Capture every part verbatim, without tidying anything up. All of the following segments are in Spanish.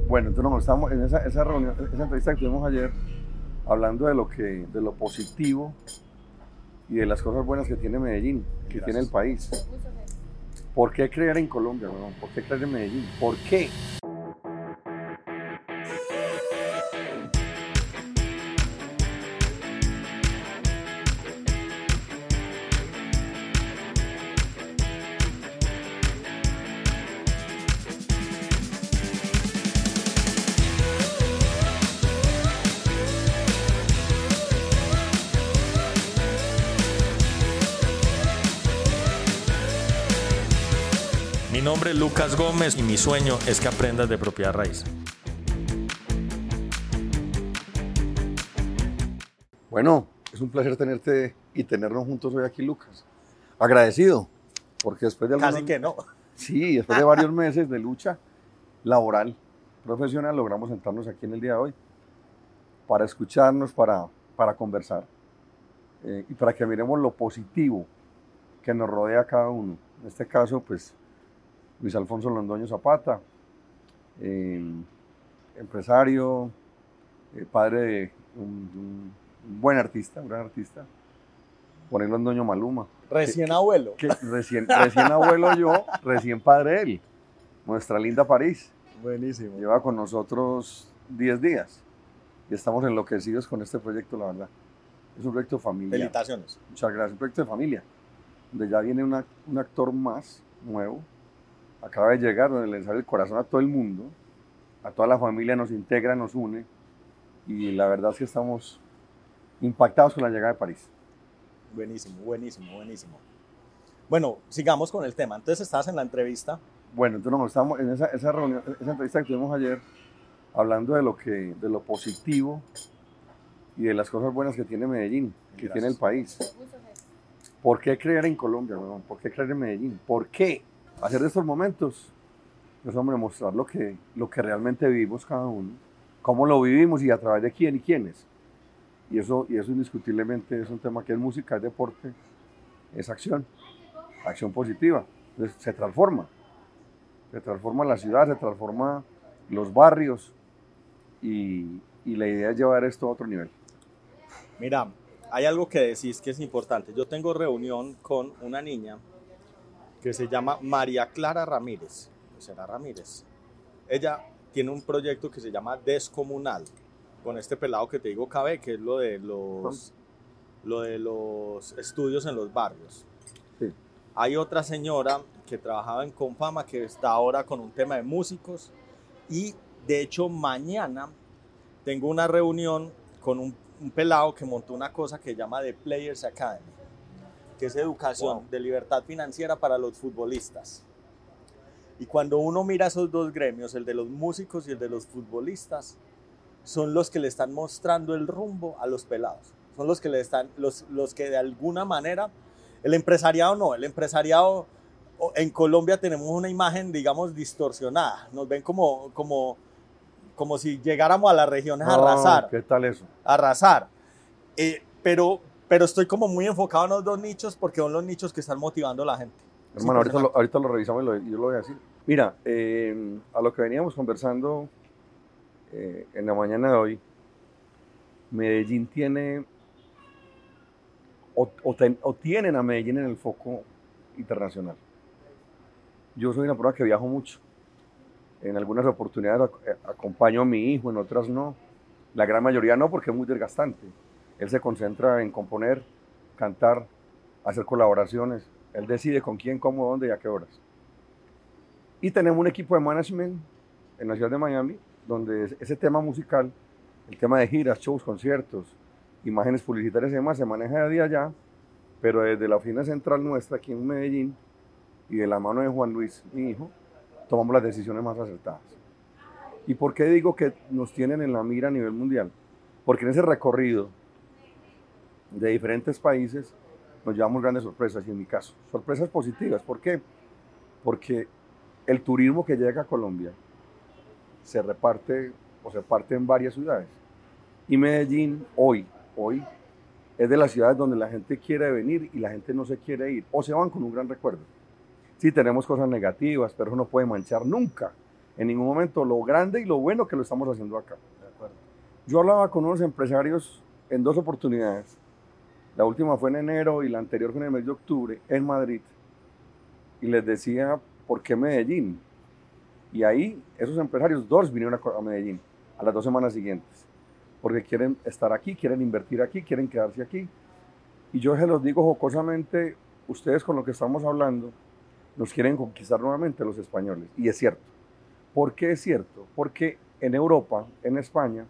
Bueno, entonces nos estamos en esa, esa reunión, esa entrevista que tuvimos ayer, hablando de lo que, de lo positivo y de las cosas buenas que tiene Medellín, que Gracias. tiene el país. ¿Por qué creer en Colombia, weón? ¿Por qué creer en Medellín? ¿Por qué? Mi nombre es Lucas Gómez y mi sueño es que aprendas de propiedad raíz. Bueno, es un placer tenerte y tenernos juntos hoy aquí, Lucas. Agradecido, porque después de algunos... Casi que no. Sí, después de varios meses de lucha laboral, profesional, logramos sentarnos aquí en el día de hoy para escucharnos, para, para conversar eh, y para que miremos lo positivo que nos rodea a cada uno. En este caso, pues, Luis Alfonso Londoño Zapata, eh, empresario, eh, padre de un, un, un buen artista, un gran artista, Juan Luis Londoño Maluma. Recién que, abuelo. Que, recién, recién abuelo yo, recién padre él, nuestra linda París. Buenísimo. Lleva con nosotros diez días y estamos enloquecidos con este proyecto, la verdad. Es un proyecto de familia. Felicitaciones. Muchas gracias. Un proyecto de familia, donde ya viene una, un actor más nuevo. Acaba de llegar, donde le sale el corazón a todo el mundo, a toda la familia, nos integra, nos une, y la verdad es que estamos impactados con la llegada de París. Buenísimo, buenísimo, buenísimo. Bueno, sigamos con el tema. Entonces estás en la entrevista. Bueno, entonces nos estamos en esa, esa reunión, esa entrevista que tuvimos ayer, hablando de lo que, de lo positivo y de las cosas buenas que tiene Medellín, que Gracias. tiene el país. ¿Por qué creer en Colombia, weón? ¿Por qué creer en Medellín? ¿Por qué? Hacer de estos momentos, pues hombre, mostrar lo que, lo que realmente vivimos cada uno, cómo lo vivimos y a través de quién y quiénes. Y eso, y eso indiscutiblemente es un tema que es música, es deporte, es acción, acción positiva. Entonces, se transforma, se transforma la ciudad, se transforma los barrios y, y la idea es llevar esto a otro nivel. Mira, hay algo que decís que es importante. Yo tengo reunión con una niña que se llama María Clara Ramírez, será Ramírez. Ella tiene un proyecto que se llama Descomunal, con este pelado que te digo Cabe, que es lo de los, lo de los estudios en los barrios. Sí. Hay otra señora que trabajaba en Confama que está ahora con un tema de músicos y de hecho mañana tengo una reunión con un, un pelado que montó una cosa que se llama The Players Academy, que es educación Wow. de libertad financiera para los futbolistas. Y cuando uno mira esos dos gremios, el de los músicos y el de los futbolistas, son los que le están mostrando el rumbo a los pelados. Son los que le están, los, los que de alguna manera, el empresariado no, el empresariado en Colombia tenemos una imagen, digamos, distorsionada. Nos ven como, como, como si llegáramos a las regiones a arrasar. ¿Qué tal eso? Arrasar. Eh, pero... Pero estoy como muy enfocado en los dos nichos porque son los nichos que están motivando a la gente. Hermano, ahorita lo, ahorita lo revisamos y, lo, y yo lo voy a decir. Mira, eh, a lo que veníamos conversando eh, en la mañana de hoy, Medellín tiene, o, o, ten, o tienen a Medellín en el foco internacional. Yo soy una persona que viajo mucho. En algunas oportunidades acompaño a mi hijo, en otras no. La gran mayoría no, porque es muy desgastante. Él se concentra en componer, cantar, hacer colaboraciones. Él decide con quién, cómo, dónde y a qué horas. Y tenemos un equipo de management en la ciudad de Miami, donde ese tema musical, el tema de giras, shows, conciertos, imágenes publicitarias y demás, se maneja de día allá, pero desde la oficina central nuestra aquí en Medellín y de la mano de Juan Luis, mi hijo, tomamos las decisiones más acertadas. ¿Y por qué digo que nos tienen en la mira a nivel mundial? Porque en ese recorrido de diferentes países nos llevamos grandes sorpresas, y en mi caso, sorpresas positivas. ¿Por qué? Porque el turismo que llega a Colombia se reparte o se parte en varias ciudades. Y Medellín hoy, hoy, es de las ciudades donde la gente quiere venir y la gente no se quiere ir, o se van con un gran recuerdo. Sí, tenemos cosas negativas, pero eso no puede manchar nunca en ningún momento lo grande y lo bueno que lo estamos haciendo acá. De acuerdo. Yo hablaba con unos empresarios en dos oportunidades. La última fue en enero y la anterior fue en el mes de octubre en Madrid. Y les decía, ¿por qué Medellín? Y ahí esos empresarios, dos vinieron a Medellín a las dos semanas siguientes. Porque quieren estar aquí, quieren invertir aquí, quieren quedarse aquí. Y yo se los digo jocosamente, ustedes con lo que estamos hablando, nos quieren conquistar nuevamente los españoles. Y es cierto. ¿Por qué es cierto? Porque en Europa, en España,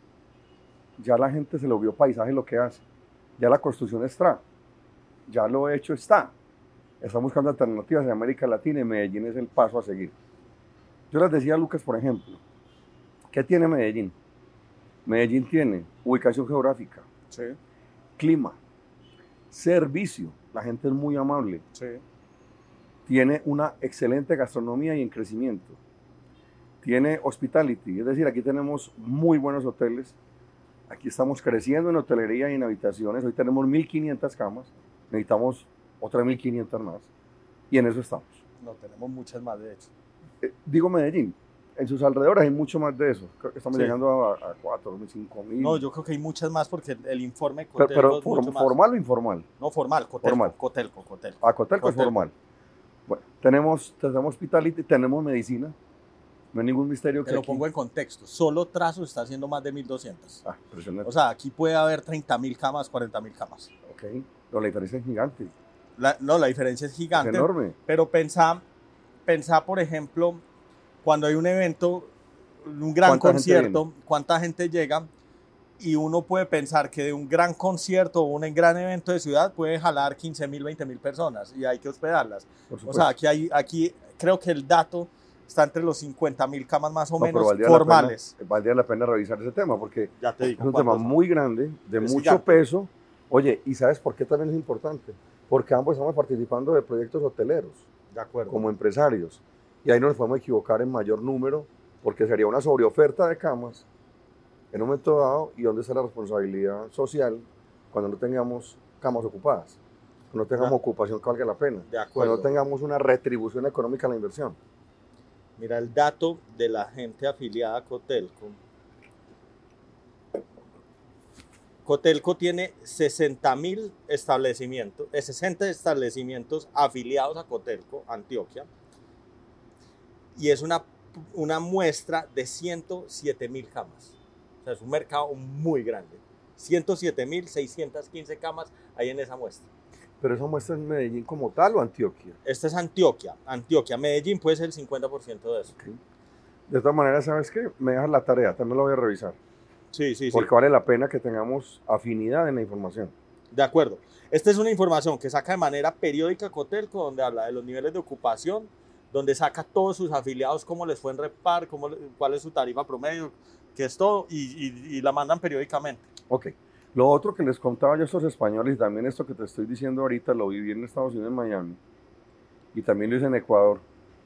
ya la gente se lo vio paisaje lo que hace. Ya la construcción está. Ya lo hecho está. Están buscando alternativas en América Latina y Medellín es el paso a seguir. Yo les decía a Lucas, por ejemplo, ¿qué tiene Medellín? Medellín tiene ubicación geográfica, sí. Clima, servicio, la gente es muy amable, sí. Tiene una excelente gastronomía y en crecimiento, tiene hospitality, es decir, aquí tenemos muy buenos hoteles, aquí estamos creciendo en hotelería y en habitaciones, hoy tenemos mil quinientas camas, necesitamos otras mil quinientas más, y en eso estamos. No, tenemos muchas más, de hecho. Eh, digo Medellín, en sus alrededores hay mucho más de eso, estamos sí. llegando a, a cuatro mil, cinco mil. No, yo creo que hay muchas más porque el, el informe Cotelco Pero, pero for, mucho ¿formal más. o informal? No, formal, Cotelco, formal. Cotelco, Cotelco. Ah, Cotelco es formal. Bueno, tenemos, tenemos hospitality, tenemos medicina, no hay ningún misterio que Te lo aquí... pongo en contexto, solo Trazo está haciendo más de mil doscientas. Ah, impresionante. O sea, aquí puede haber treinta mil camas, cuarenta mil camas. Ok, pero la diferencia es gigante. La, no, la diferencia es gigante. Es enorme. Pero pensá, pensá, por ejemplo, cuando hay un evento, un gran ¿Cuánta concierto, gente cuánta gente llega, y uno puede pensar que de un gran concierto o un gran evento de ciudad puede jalar quince mil, veinte mil personas y hay que hospedarlas. O sea, aquí, hay, aquí creo que el dato está entre los cincuenta mil camas más o no, menos formales. La pena, valdría la pena revisar ese tema porque ya te digo, es un tema muy grande, de mucho gigante. peso. Oye, ¿y sabes por qué también es importante? Porque ambos estamos participando de proyectos hoteleros, de acuerdo, como empresarios. Y ahí no nos podemos equivocar en mayor número porque sería una sobreoferta de camas en un momento dado, y dónde está la responsabilidad social cuando no tengamos camas ocupadas, cuando no tengamos ah, ocupación que valga la pena, de acuerdo. Cuando no tengamos una retribución económica a la inversión. Mira el dato de la gente afiliada a Cotelco. Cotelco tiene sesenta mil establecimientos, sesenta establecimientos afiliados a Cotelco, Antioquia, y es una, una muestra de ciento siete mil camas. O sea, es un mercado muy grande. ciento siete mil seiscientas quince camas hay en esa muestra. ¿Pero esa muestra es Medellín como tal o Antioquia? Esta es Antioquia. Antioquia. Medellín puede ser el cincuenta por ciento de eso. Okay. De todas maneras, ¿sabes qué? Me dejas la tarea, también la voy a revisar. Sí, sí, sí. Porque vale la pena que tengamos afinidad en la información. De acuerdo. Esta es una información que saca de manera periódica Cotelco, donde habla de los niveles de ocupación, donde saca todos sus afiliados, cómo les fue en Repar, cómo, cuál es su tarifa promedio, que es todo, y, y, y la mandan periódicamente. Ok. Lo otro que les contaba yo a estos españoles, y también esto que te estoy diciendo ahorita, lo viví en Estados Unidos, en Miami, y también lo hice en Ecuador,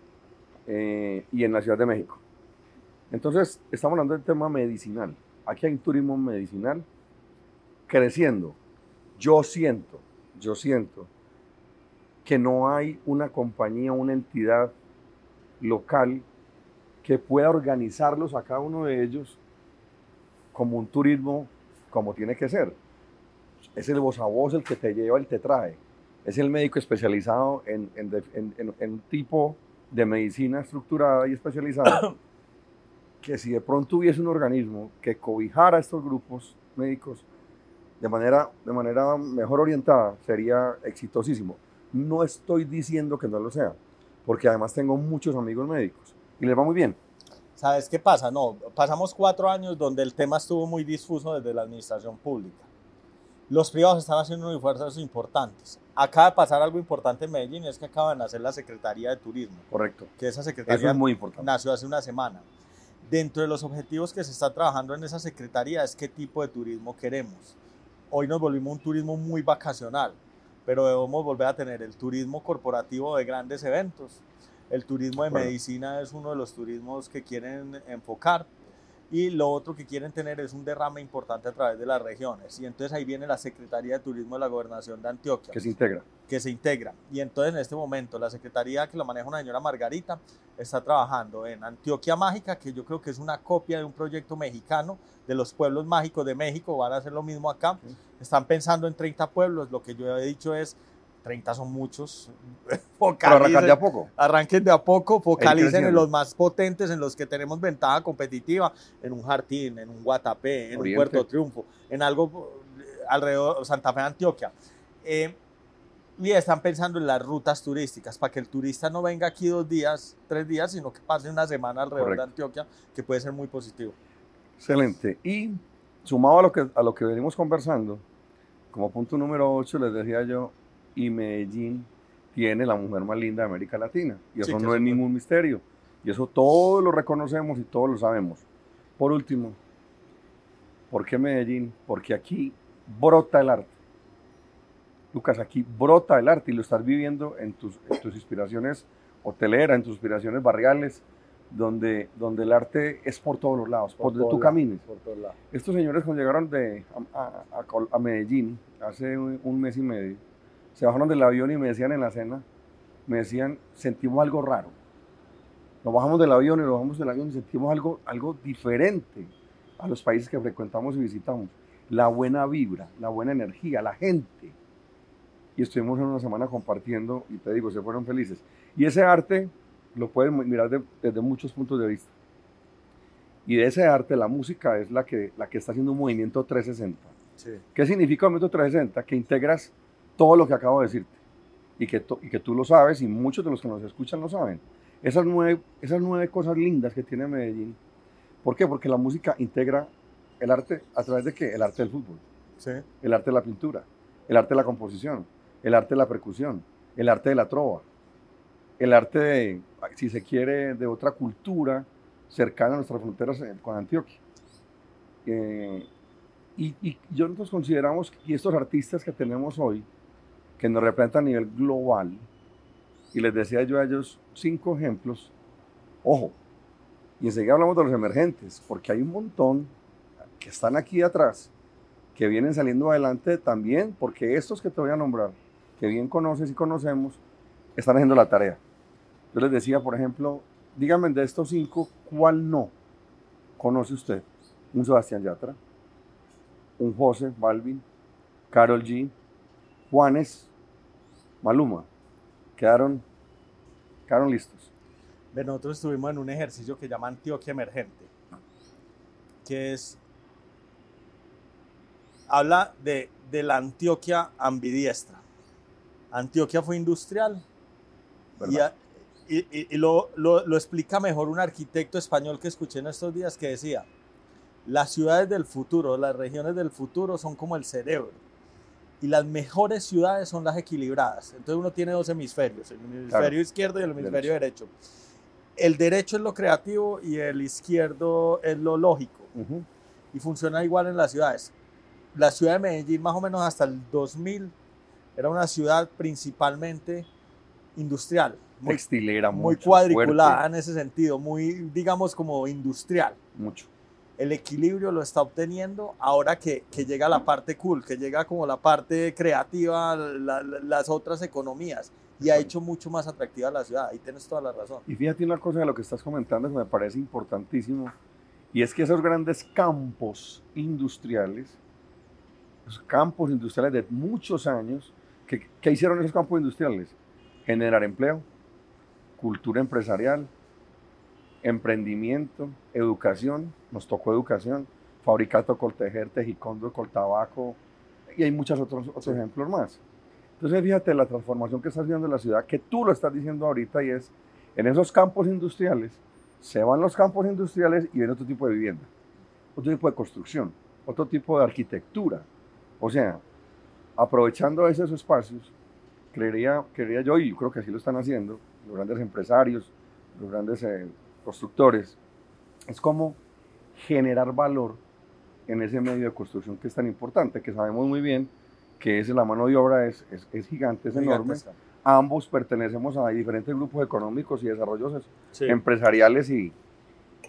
eh, y en la Ciudad de México. Entonces, estamos hablando del tema medicinal. Aquí hay un turismo medicinal creciendo. Yo siento, yo siento que no hay una compañía, una entidad local que pueda organizarlos a cada uno de ellos como un turismo como tiene que ser. Es el voz a voz el que te lleva, el te trae. Es el médico especializado en, en, en, en, en un tipo de medicina estructurada y especializada que si de pronto hubiese un organismo que cobijara a estos grupos médicos de manera, de manera mejor orientada, sería exitosísimo. No estoy diciendo que no lo sea, porque además tengo muchos amigos médicos y les va muy bien. ¿Sabes qué pasa? No, pasamos cuatro años donde el tema estuvo muy difuso desde la administración pública. Los privados están haciendo unos esfuerzos importantes. Acaba de pasar algo importante en Medellín, y es que acaban de hacer la Secretaría de Turismo. Correcto. Que esa secretaría Eso es muy importante. Nació hace una semana. Dentro de los objetivos que se está trabajando en esa secretaría es qué tipo de turismo queremos. Hoy nos volvimos un turismo muy vacacional, pero debemos volver a tener el turismo corporativo de grandes eventos. El turismo de bueno. medicina es uno de los turismos que quieren enfocar. y lo otro que quieren tener es un derrame importante a través de las regiones. Y entonces ahí viene la Secretaría de Turismo de la Gobernación de Antioquia. Que se integra. Que se integra. Y entonces en este momento la Secretaría, que la maneja una señora Margarita, está trabajando en Antioquia Mágica, que yo creo que es una copia de un proyecto mexicano de los pueblos mágicos de México. Van a hacer lo mismo acá. Están pensando en treinta pueblos. Lo que yo he dicho es, treinta son muchos. Pero arrancar de a poco. Arranquen de a poco, focalicen en los más potentes, en los que tenemos ventaja competitiva, en un Jartín, en un Guatapé, en Oriente, un Puerto Triunfo, en algo alrededor, Santa Fe, Antioquia. Eh, y están pensando en las rutas turísticas, para que el turista no venga aquí dos días, tres días, sino que pase una semana alrededor Correcto. de Antioquia, que puede ser muy positivo. Excelente. Y sumado a lo que, a lo que venimos conversando, como punto número ocho les decía yo, y Medellín tiene la mujer más linda de América Latina. Y eso sí, no es ningún misterio. Y eso todos lo reconocemos y todos lo sabemos. Por último, ¿por qué Medellín? Porque aquí brota el arte. Lucas, aquí brota el arte y lo estás viviendo en tus, en tus inspiraciones hoteleras, en tus inspiraciones barriales, donde, donde el arte es por todos los lados, por, por donde tú camines. Por todos lados. Estos señores cuando llegaron de, a, a, a Medellín hace un, un mes y medio, se bajaron del avión y me decían en la cena, me decían, sentimos algo raro. Nos bajamos del avión y nos bajamos del avión y sentimos algo, algo diferente a los países que frecuentamos y visitamos. La buena vibra, la buena energía, la gente. Y estuvimos en una semana compartiendo y te digo, se fueron felices. Y ese arte lo pueden mirar de, desde muchos puntos de vista. Y de ese arte, la música es la que, la que está haciendo un movimiento trescientos sesenta. Sí. ¿Qué significa un movimiento trescientos sesenta? Que integras todo lo que acabo de decirte y que, to, y que tú lo sabes y muchos de los que nos escuchan lo saben. Esas nueve, esas nueve cosas lindas que tiene Medellín. ¿Por qué? Porque la música integra el arte a través de ¿qué? El arte del fútbol, sí. El arte de la pintura, el arte de la composición, el arte de la percusión, el arte de la trova, el arte de, si se quiere, de otra cultura cercana a nuestras fronteras con Antioquia. Eh, y, y yo nosotros consideramos que estos artistas que tenemos hoy, que nos representan a nivel global, y les decía yo a ellos cinco ejemplos, ojo, y enseguida hablamos de los emergentes, porque hay un montón que están aquí atrás, que vienen saliendo adelante también, porque estos que te voy a nombrar, que bien conoces y conocemos, están haciendo la tarea. Yo les decía, por ejemplo, díganme de estos cinco, ¿cuál no conoce usted? Un Sebastián Yatra, un José Balvin, Karol G, Juanes, Maluma. Quedaron, quedaron listos. Nosotros estuvimos en un ejercicio que llama Antioquia Emergente, que es, habla de, de la Antioquia ambidiestra. Antioquia fue industrial y, a, y, y, y lo, lo, lo explica mejor un arquitecto español que escuché en estos días que decía, las ciudades del futuro, las regiones del futuro son como el cerebro. Y las mejores ciudades son las equilibradas. Entonces uno tiene dos hemisferios, el hemisferio claro. izquierdo y el hemisferio derecho. derecho. El derecho es lo creativo y el izquierdo es lo lógico. Uh-huh. Y funciona igual en las ciudades. La ciudad de Medellín, más o menos hasta el dos mil, era una ciudad principalmente industrial. Muy, Textilera, muy mucho, cuadriculada fuerte. En ese sentido, muy, digamos, como industrial. Mucho. El equilibrio lo está obteniendo ahora que, que llega la parte cool, que llega como la parte creativa, la, la, las otras economías, y ha hecho mucho más atractiva la ciudad. Ahí tienes toda la razón. Y fíjate una cosa de lo que estás comentando que me parece importantísimo, y es que esos grandes campos industriales, los campos industriales de muchos años, ¿qué, qué hicieron esos campos industriales? Generar empleo, cultura empresarial, emprendimiento, educación, nos tocó educación, fabricato col tejer, tejicondo col tabaco, y hay muchos otros, otros sí. ejemplos más. Entonces fíjate la transformación que estás viendo en la ciudad, que tú lo estás diciendo ahorita, y es, en esos campos industriales, se van los campos industriales y viene otro tipo de vivienda, otro tipo de construcción, otro tipo de arquitectura. O sea, aprovechando esos espacios, creería, creería yo, y yo creo que así lo están haciendo, los grandes empresarios, los grandes eh, constructores, es como generar valor en ese medio de construcción que es tan importante, que sabemos muy bien que es la mano de obra es, es, es gigante, es enorme. Gigante, Ambos pertenecemos a diferentes grupos económicos y desarrollos sí. empresariales y,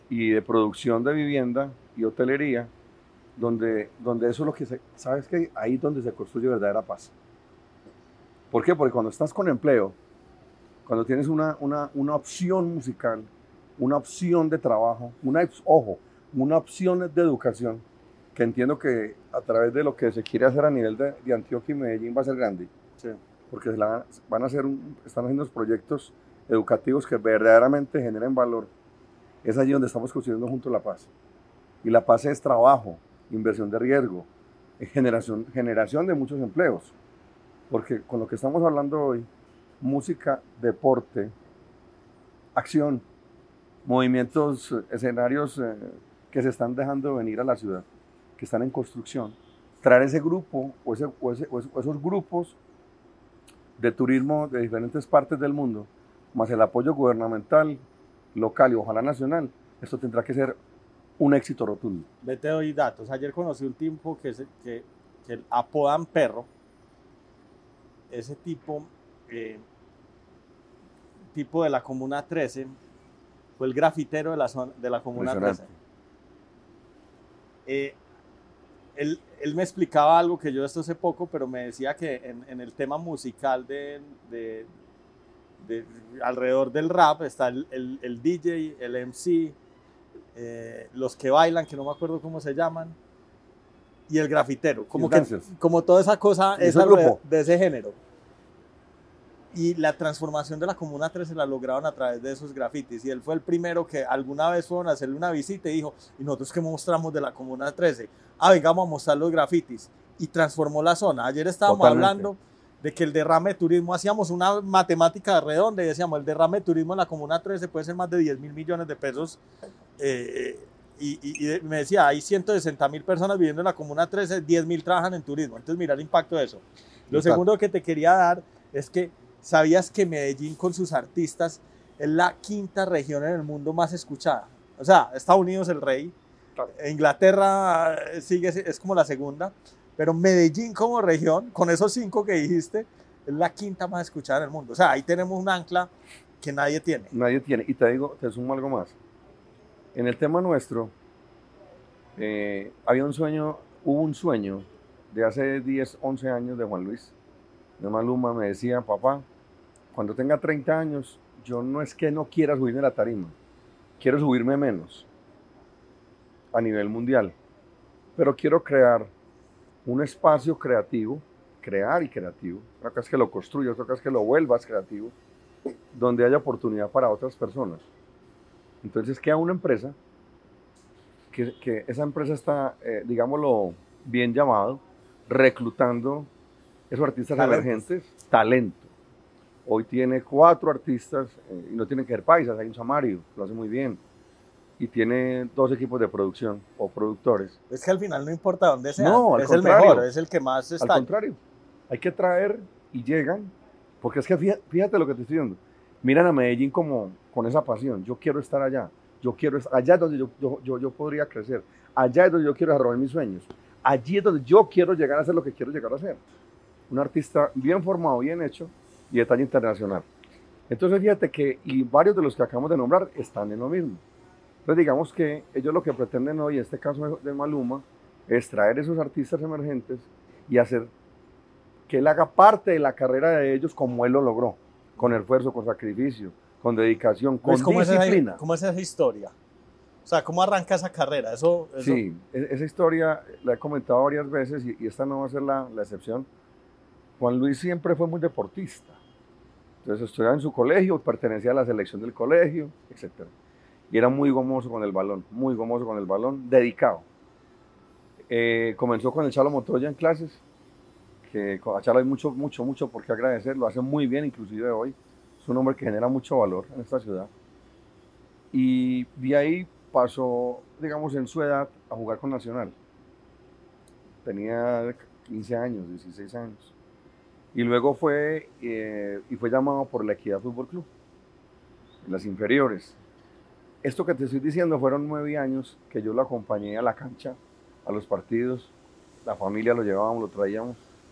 y de producción de vivienda y hotelería, donde, donde eso es lo que se, sabes que ahí es donde se construye verdadera paz. ¿Por qué? Porque cuando estás con empleo, cuando tienes una, una, una opción musical, una opción de trabajo, una, ojo, una opción de educación, que entiendo que a través de lo que se quiere hacer a nivel de, de Antioquia y Medellín va a ser grande, sí. Porque se la, van a hacer un, están haciendo los proyectos educativos que verdaderamente generen valor. Es allí donde estamos construyendo juntos la paz. Y la paz es trabajo, inversión de riesgo, generación, generación de muchos empleos. Porque con lo que estamos hablando hoy, música, deporte, acción, movimientos, escenarios eh, que se están dejando venir a la ciudad, que están en construcción, traer ese grupo o, ese, o, ese, o esos grupos de turismo de diferentes partes del mundo, más el apoyo gubernamental, local y ojalá nacional, esto tendrá que ser un éxito rotundo. Ve, te doy datos. Ayer conocí un tipo que, se, que, que apodan Perro. Ese tipo, eh, tipo de la Comuna trece, fue el grafitero de la, zona, de la Comuna trece. Eh, él, él me explicaba algo que yo esto hace poco, pero me decía que en, en el tema musical de, de, de, alrededor del rap está el, el, el D J, el M C, eh, los que bailan, que no me acuerdo cómo se llaman, y el grafitero, como, que, como toda esa cosa es alrededor de ese género. Y la transformación de la Comuna trece la lograron a través de esos grafitis. Y él fue el primero que alguna vez fueron a hacerle una visita y dijo, ¿y nosotros qué mostramos de la Comuna trece? Ah, vengamos a mostrar los grafitis. Y transformó la zona. Ayer estábamos Totalmente. hablando de que el derrame de turismo, hacíamos una matemática redonda y decíamos, el derrame de turismo en la Comuna trece puede ser más de diez mil millones de pesos. Eh, y, y, y me decía, hay ciento sesenta mil personas viviendo en la Comuna trece, diez mil trabajan en turismo. Entonces mira el impacto de eso. Lo Exacto. segundo que te quería dar es que ¿sabías que Medellín con sus artistas es la quinta región en el mundo más escuchada? O sea, Estados Unidos el rey, claro. Inglaterra sigue, es como la segunda, pero Medellín como región, con esos cinco que dijiste, es la quinta más escuchada en el mundo. O sea, ahí tenemos un ancla que nadie tiene. Nadie tiene. Y te digo, te sumo algo más. En el tema nuestro, eh, había un sueño, hubo un sueño de hace diez, once años de Juan Luis, de Maluma. Me decía, papá, cuando tenga treinta años, yo no es que no quiera subirme a la tarima, quiero subirme menos a nivel mundial, pero quiero crear un espacio creativo, crear y creativo, una cosa es que lo construyas, otra cosa es que lo vuelvas creativo, donde haya oportunidad para otras personas. Entonces queda una empresa, que, que esa empresa está, eh, digámoslo bien llamado, reclutando esos artistas Talentos. emergentes, talento. Hoy tiene cuatro artistas, eh, y no tienen que ser paisas, hay un Samario, lo hace muy bien. Y tiene dos equipos de producción o productores. Es que al final no importa dónde sea, no, es el mejor, es el que más está. Al contrario, hay que traer y llegan, porque es que fíjate, fíjate lo que te estoy diciendo. Miran a Medellín como con esa pasión, yo quiero estar allá, yo quiero estar, allá es donde yo, yo, yo, yo podría crecer, allá es donde yo quiero desarrollar mis sueños, allí es donde yo quiero llegar a hacer lo que quiero llegar a hacer. Un artista bien formado, bien hecho y de talla internacional. Entonces fíjate que, y varios de los que acabamos de nombrar están en lo mismo. Entonces digamos que ellos lo que pretenden hoy, en este caso de Maluma, es traer esos artistas emergentes y hacer que él haga parte de la carrera de ellos como él lo logró, con esfuerzo, con sacrificio, con dedicación, con ¿cómo disciplina. Es esa, ¿Cómo es esa historia? O sea, ¿cómo arranca esa carrera? Eso, eso... Sí, esa historia la he comentado varias veces y, y esta no va a ser la, la excepción. Juan Luis siempre fue muy deportista. Entonces estudiaba en su colegio, pertenecía a la selección del colegio, etcétera. Y era muy gomoso con el balón, muy gomoso con el balón, dedicado. Eh, comenzó con el Chalo Montoya en clases, que a Chalo hay mucho, mucho, mucho por qué agradecer, lo hace muy bien inclusive hoy. Es un hombre que genera mucho valor en esta ciudad. Y de ahí pasó, digamos, en su edad a jugar con Nacional. Tenía quince años, dieciséis años. Y luego fue, eh, y fue llamado por la Equidad Fútbol Club, en las inferiores. Esto que te estoy diciendo fueron nueve años que yo lo acompañé a la cancha, a los partidos, la familia lo llevábamos, lo traíamos,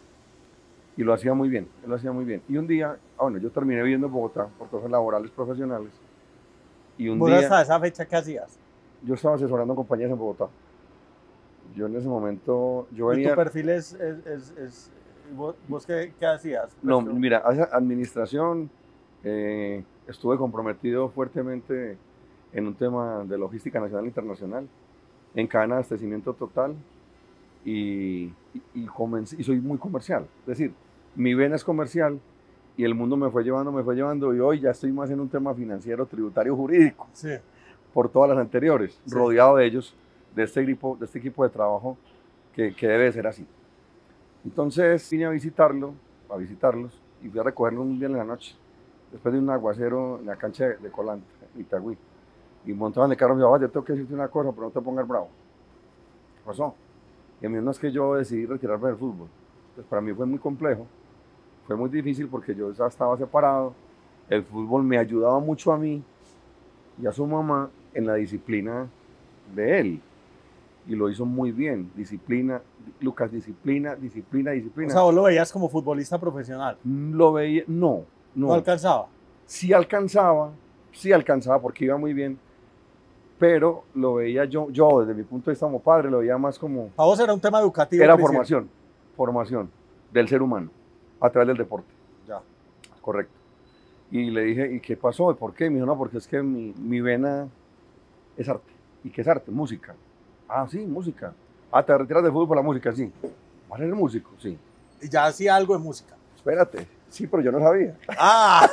y lo hacía muy bien, él lo hacía muy bien. Y un día, ah, bueno, yo terminé viviendo en Bogotá por cosas laborales profesionales, y un ¿Vos día... hasta esa fecha qué hacías? yo estaba asesorando compañías en Bogotá. Yo en ese momento, yo ¿Y venía... tu perfil es, es, es, es vos, vos qué, qué hacías? No, Pues, mira, hacia administración, eh, estuve comprometido fuertemente en un tema de logística nacional e internacional, en cadena de abastecimiento total y, y, y, comencé, y soy muy comercial. Es decir, mi vena es comercial y el mundo me fue llevando, me fue llevando y hoy ya estoy más en un tema financiero, tributario, jurídico, sí. por todas las anteriores, sí. rodeado de ellos, de este equipo, de este equipo de trabajo que, que debe ser así. Entonces vine a visitarlo, a visitarlos y fui a recogerlos un día en la noche, después de un aguacero en la cancha de, de Colanta, en Itagüí. Y montaban de carro y me dijo, yo tengo que decirte una cosa, pero no te pongas bravo. ¿Qué pasó? Y a mí no es que yo decidí retirarme del fútbol. Pues para mí fue muy complejo, fue muy difícil porque yo ya estaba separado. El fútbol me ayudaba mucho a mí y a su mamá en la disciplina de él. Y lo hizo muy bien. Disciplina, Lucas, disciplina, disciplina, disciplina. O sea, ¿vos lo veías como futbolista profesional? Lo veía, no, no. ¿No alcanzaba? Sí alcanzaba, sí alcanzaba porque iba muy bien. Pero lo veía yo, yo desde mi punto de vista como padre, lo veía más como... ¿A vos era un tema educativo? Era formación, formación del ser humano a través del deporte. Ya. Correcto. Y le dije, ¿y qué pasó? ¿Y por qué? Me dijo, no, porque es que mi, mi vena es arte. ¿Y qué es arte? Música. Ah, sí, música. Ah, ¿te retiras del fútbol por la música? Sí. ¿Vas a ser músico? Sí. ¿Y ya hacía algo de música? Espérate. Sí, pero yo no sabía. ¡Ah!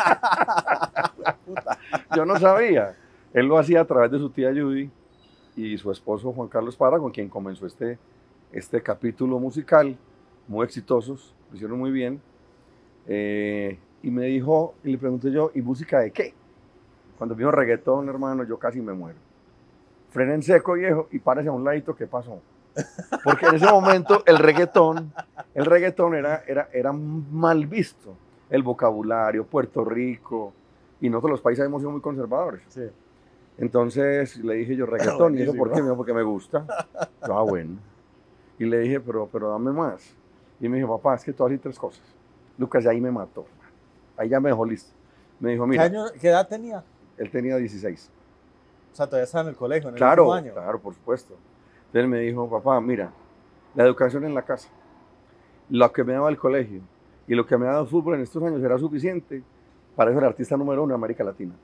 Yo no sabía. Él lo hacía a través de su tía Judy y su esposo Juan Carlos Parra, con quien comenzó este, este capítulo musical, muy exitosos, lo hicieron muy bien. Eh, y me dijo, y le pregunté yo, ¿y música de qué? Cuando vino reggaetón, hermano, yo casi me muero. Frena en seco, viejo, y párese a un ladito, ¿qué pasó? Porque en ese momento el reggaetón, el reggaetón era, era, era mal visto. El vocabulario, Puerto Rico, y nosotros los países hemos sido muy conservadores. Sí. Entonces le dije yo, reggaetón, ¿y eso por qué? Me dijo, porque me gusta. Yo, ah, bueno. Y le dije, pero, pero dame más. Y me dijo, papá, es que tú haces tres cosas. Lucas, ya ahí me mató. Ahí ya me dejó listo. Me dijo, mira. ¿Qué, año, ¿Qué edad tenía? Él tenía dieciséis. O sea, todavía estaba en el colegio, en el claro, último año. Claro, por supuesto. Entonces él me dijo, papá, mira, la educación en la casa, lo que me daba el colegio y lo que me ha dado el fútbol en estos años era suficiente para ser el artista número uno de América Latina.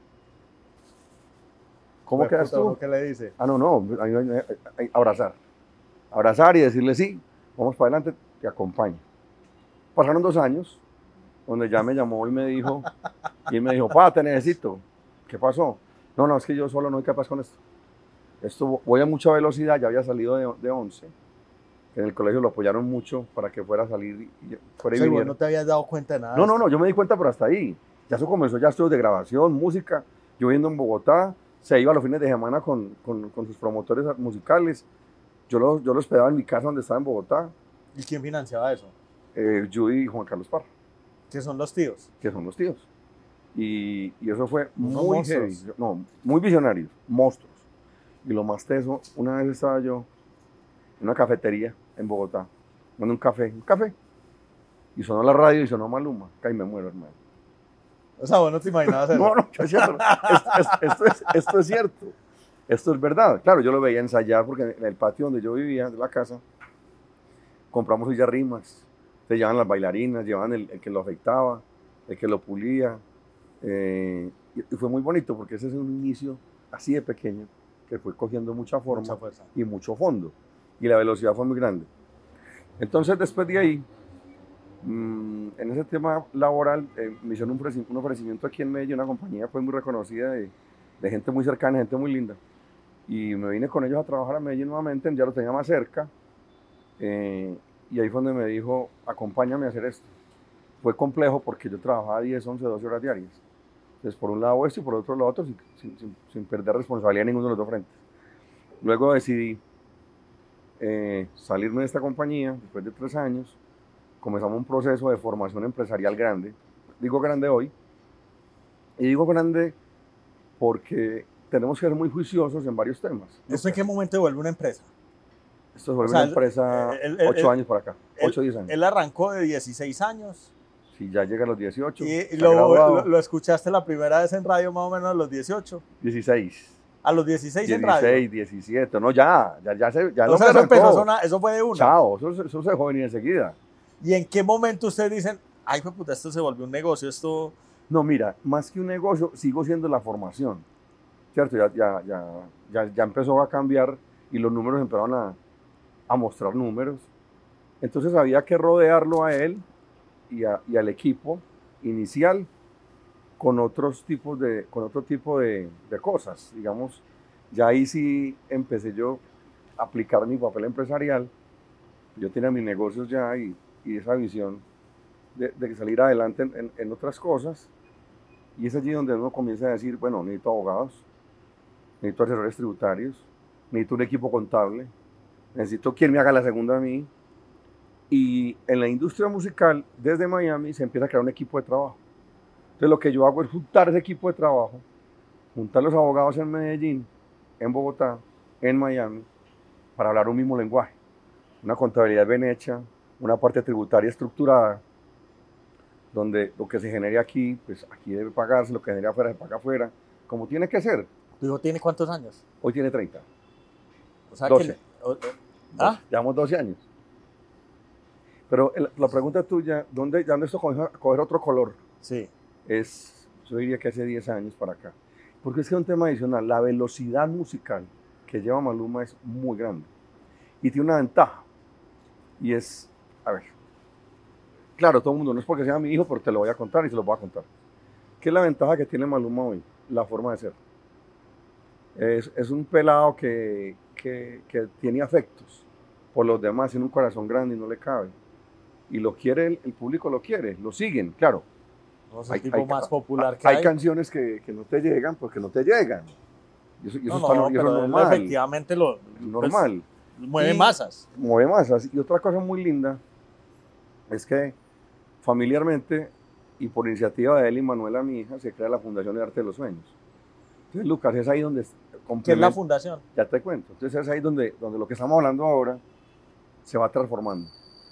¿Cómo pues, quedas tú? ¿Qué le dice? Ah, no, no, hay, hay, hay, abrazar. Abrazar y decirle sí, vamos para adelante, te acompaño. Pasaron dos años, donde ya me llamó y me dijo, y me dijo, pa, te necesito. ¿Qué pasó? No, no, es que yo solo no soy capaz con esto. Esto voy a mucha velocidad, ya había salido de, de once. En el colegio lo apoyaron mucho para que fuera a salir y fuera y sí, viniera. ¿No te habías dado cuenta de nada? No, no, no, yo me di cuenta, pero hasta ahí. Ya eso comenzó, ya estudios de grabación, música. Yo viviendo en Bogotá, se iba a los fines de semana con, con, con sus promotores musicales. Yo lo, yo lo hospedaba en mi casa donde estaba en Bogotá. ¿Y quién financiaba eso? Eh, Judy y Juan Carlos Parra. ¿Qué son los tíos? Que son los tíos. Y, y eso fue muy heavy. No, muy visionarios, monstruos. Y lo más teso, una vez estaba yo en una cafetería en Bogotá, tomando un café, un café, y sonó la radio y sonó Maluma. Casi me muero, hermano. O sea, vos no te imaginabas eso. No, no, yo decía, pero esto, esto, esto, es, esto es cierto. Esto es verdad. Claro, yo lo veía ensayar porque en el patio donde yo vivía, de la casa, compramos sillas rimas. Se llevaban las bailarinas, llevaban el, el que lo afeitaba, el que lo pulía. Eh, y, y fue muy bonito porque ese es un inicio así de pequeño que fue cogiendo mucha forma mucha fuerza y mucho fondo. Y la velocidad fue muy grande. Entonces, después de ahí, mmm, en ese tema laboral, eh, me hicieron un, ofreci- un ofrecimiento aquí en Medellín, una compañía pues, muy reconocida de, de gente muy cercana, gente muy linda. Y me vine con ellos a trabajar a Medellín nuevamente, ya lo tenía más cerca. Eh, y ahí fue donde me dijo, acompáñame a hacer esto. Fue complejo porque yo trabajaba diez, once, doce horas diarias. Entonces, por un lado esto y por otro lado otro, sin, sin, sin perder responsabilidad en ninguno de los dos frentes. Luego decidí eh, salirme de esta compañía, después de tres años, comenzamos un proceso de formación empresarial grande. Digo grande hoy, y digo grande porque tenemos que ser muy juiciosos en varios temas. ¿Esto en qué momento vuelve una empresa? Esto se vuelve o sea, una empresa el, el, ocho el, años por acá, ocho, diez años. Él arrancó de dieciséis años. Sí, ya llega a los dieciocho. ¿Y lo, lo, lo escuchaste la primera vez en radio más o menos a los dieciocho? dieciséis. A los dieciséis, en radio. dieciséis, diecisiete, no, ya, ya, ya, se, ya O lo sea, eso, arrancó. empezó, eso, eso fue de una. Chao, eso, eso se dejó venir enseguida. ¿Y en qué momento ustedes dicen, ay, pues puta, esto se volvió un negocio, esto... No, mira, más que un negocio, sigo siendo la formación, ¿cierto? Ya, ya, ya, ya, ya empezó a cambiar y los números empezaron a, a mostrar números. Entonces había que rodearlo a él y, a, y al equipo inicial con otros tipos de, con otro tipo de, de cosas, digamos. Ya ahí sí empecé yo a aplicar mi papel empresarial. Yo tenía mis negocios ya y, y esa visión de, de salir adelante en, en, en otras cosas. Y es allí donde uno comienza a decir, bueno, necesito abogados, necesito asesores tributarios, necesito un equipo contable, necesito quien me haga la segunda a mí. Y en la industria musical, desde Miami, se empieza a crear un equipo de trabajo. Entonces lo que yo hago es juntar ese equipo de trabajo, juntar los abogados en Medellín, en Bogotá, en Miami, para hablar un mismo lenguaje. Una contabilidad bien hecha, una parte tributaria estructurada, donde lo que se genere aquí, pues aquí debe pagarse, lo que genere afuera se paga afuera, como tiene que ser. ¿Tu hijo tiene cuántos años? Hoy tiene treinta. O sea, doce. que... O, o, ¿Ah? Llevamos doce años. Pero el, la pregunta tuya, ¿dónde, ¿dónde esto coge, coger otro color? Sí. Es, yo diría que hace diez años para acá. Porque es que es un tema adicional. La velocidad musical que lleva Maluma es muy grande. Y tiene una ventaja. Y es, a ver, claro, todo el mundo, no es porque sea mi hijo, pero te lo voy a contar y se lo voy a contar. ¿Qué es la ventaja que tiene Maluma hoy? La forma de ser. Es, es un pelado que, que, que tiene afectos por los demás, tiene un corazón grande y no le cabe. Y lo quiere, el, el público lo quiere, lo siguen, claro. No es el tipo hay, más popular que hay. Hay canciones que, que no te llegan porque no te llegan. Y eso, y eso no, no, está, y eso pero es normal. Efectivamente lo... Normal. Pues, mueve y, masas. Mueve masas. Y otra cosa muy linda es que familiarmente y por iniciativa de él y Manuela, mi hija, se crea la Fundación de Arte de los Sueños. Entonces, Lucas, es ahí donde... ¿Qué es la fundación? Ya te cuento. Entonces es ahí donde, donde lo que estamos hablando ahora se va transformando.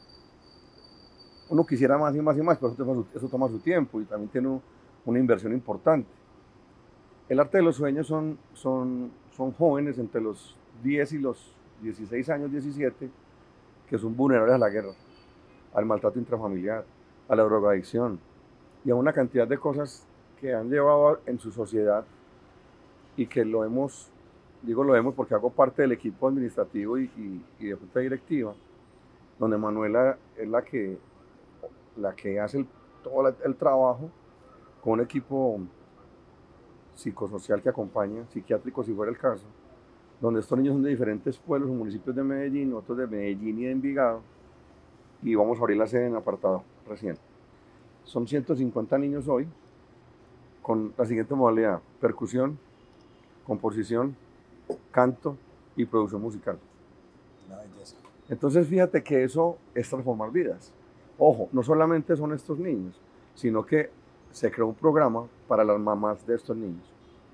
Uno quisiera más y más y más, pero eso toma su, eso toma su tiempo y también tiene un, una inversión importante. El Arte de los Sueños son, son, son jóvenes entre los diez y los dieciséis años, diecisiete, que son vulnerables a la guerra, al maltrato intrafamiliar, a la drogadicción y a una cantidad de cosas que han llevado en su sociedad y que lo hemos, digo lo hemos porque hago parte del equipo administrativo y, y, y de junta directiva, donde Manuela es la que, la que hace el, todo el, el trabajo con un equipo psicosocial que acompaña, psiquiátrico si fuera el caso, donde estos niños son de diferentes pueblos o municipios de Medellín, otros de Medellín y de Envigado, y vamos a abrir la sede en apartado recién. Son ciento cincuenta niños hoy, con la siguiente modalidad: percusión, composición, canto y producción musical. Una belleza. Entonces fíjate que eso es transformar vidas. Ojo, no solamente son estos niños, sino que se creó un programa para las mamás de estos niños,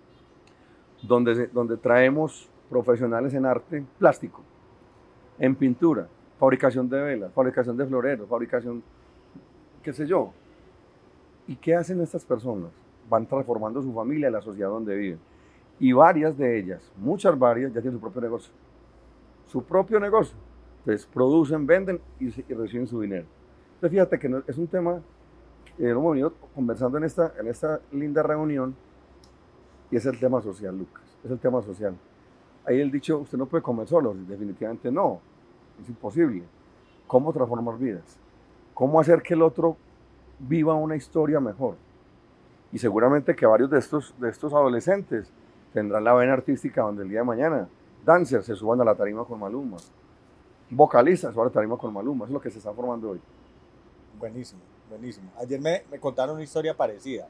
donde, donde traemos profesionales en arte plástico, en pintura, fabricación de velas, fabricación de floreros, fabricación, qué sé yo. ¿Y qué hacen estas personas? Van transformando su familia y la sociedad donde viven. Y varias de ellas, muchas varias, ya tienen su propio negocio. Su propio negocio. Entonces producen, venden y, y reciben su dinero. Entonces fíjate que no, es un tema que hemos venido conversando en esta, en esta linda reunión y es el tema social, Lucas. Es el tema social. Ahí el dicho, usted no puede comer solo, definitivamente no. Es imposible. ¿Cómo transformar vidas? ¿Cómo hacer que el otro viva una historia mejor? Y seguramente que varios de estos, de estos adolescentes tendrán la vena artística donde el día de mañana dancers se suban a la tarima con Maluma, vocalistas se suban a la tarima con Maluma. Eso es lo que se está formando hoy. Buenísimo, buenísimo. Ayer me, me contaron una historia parecida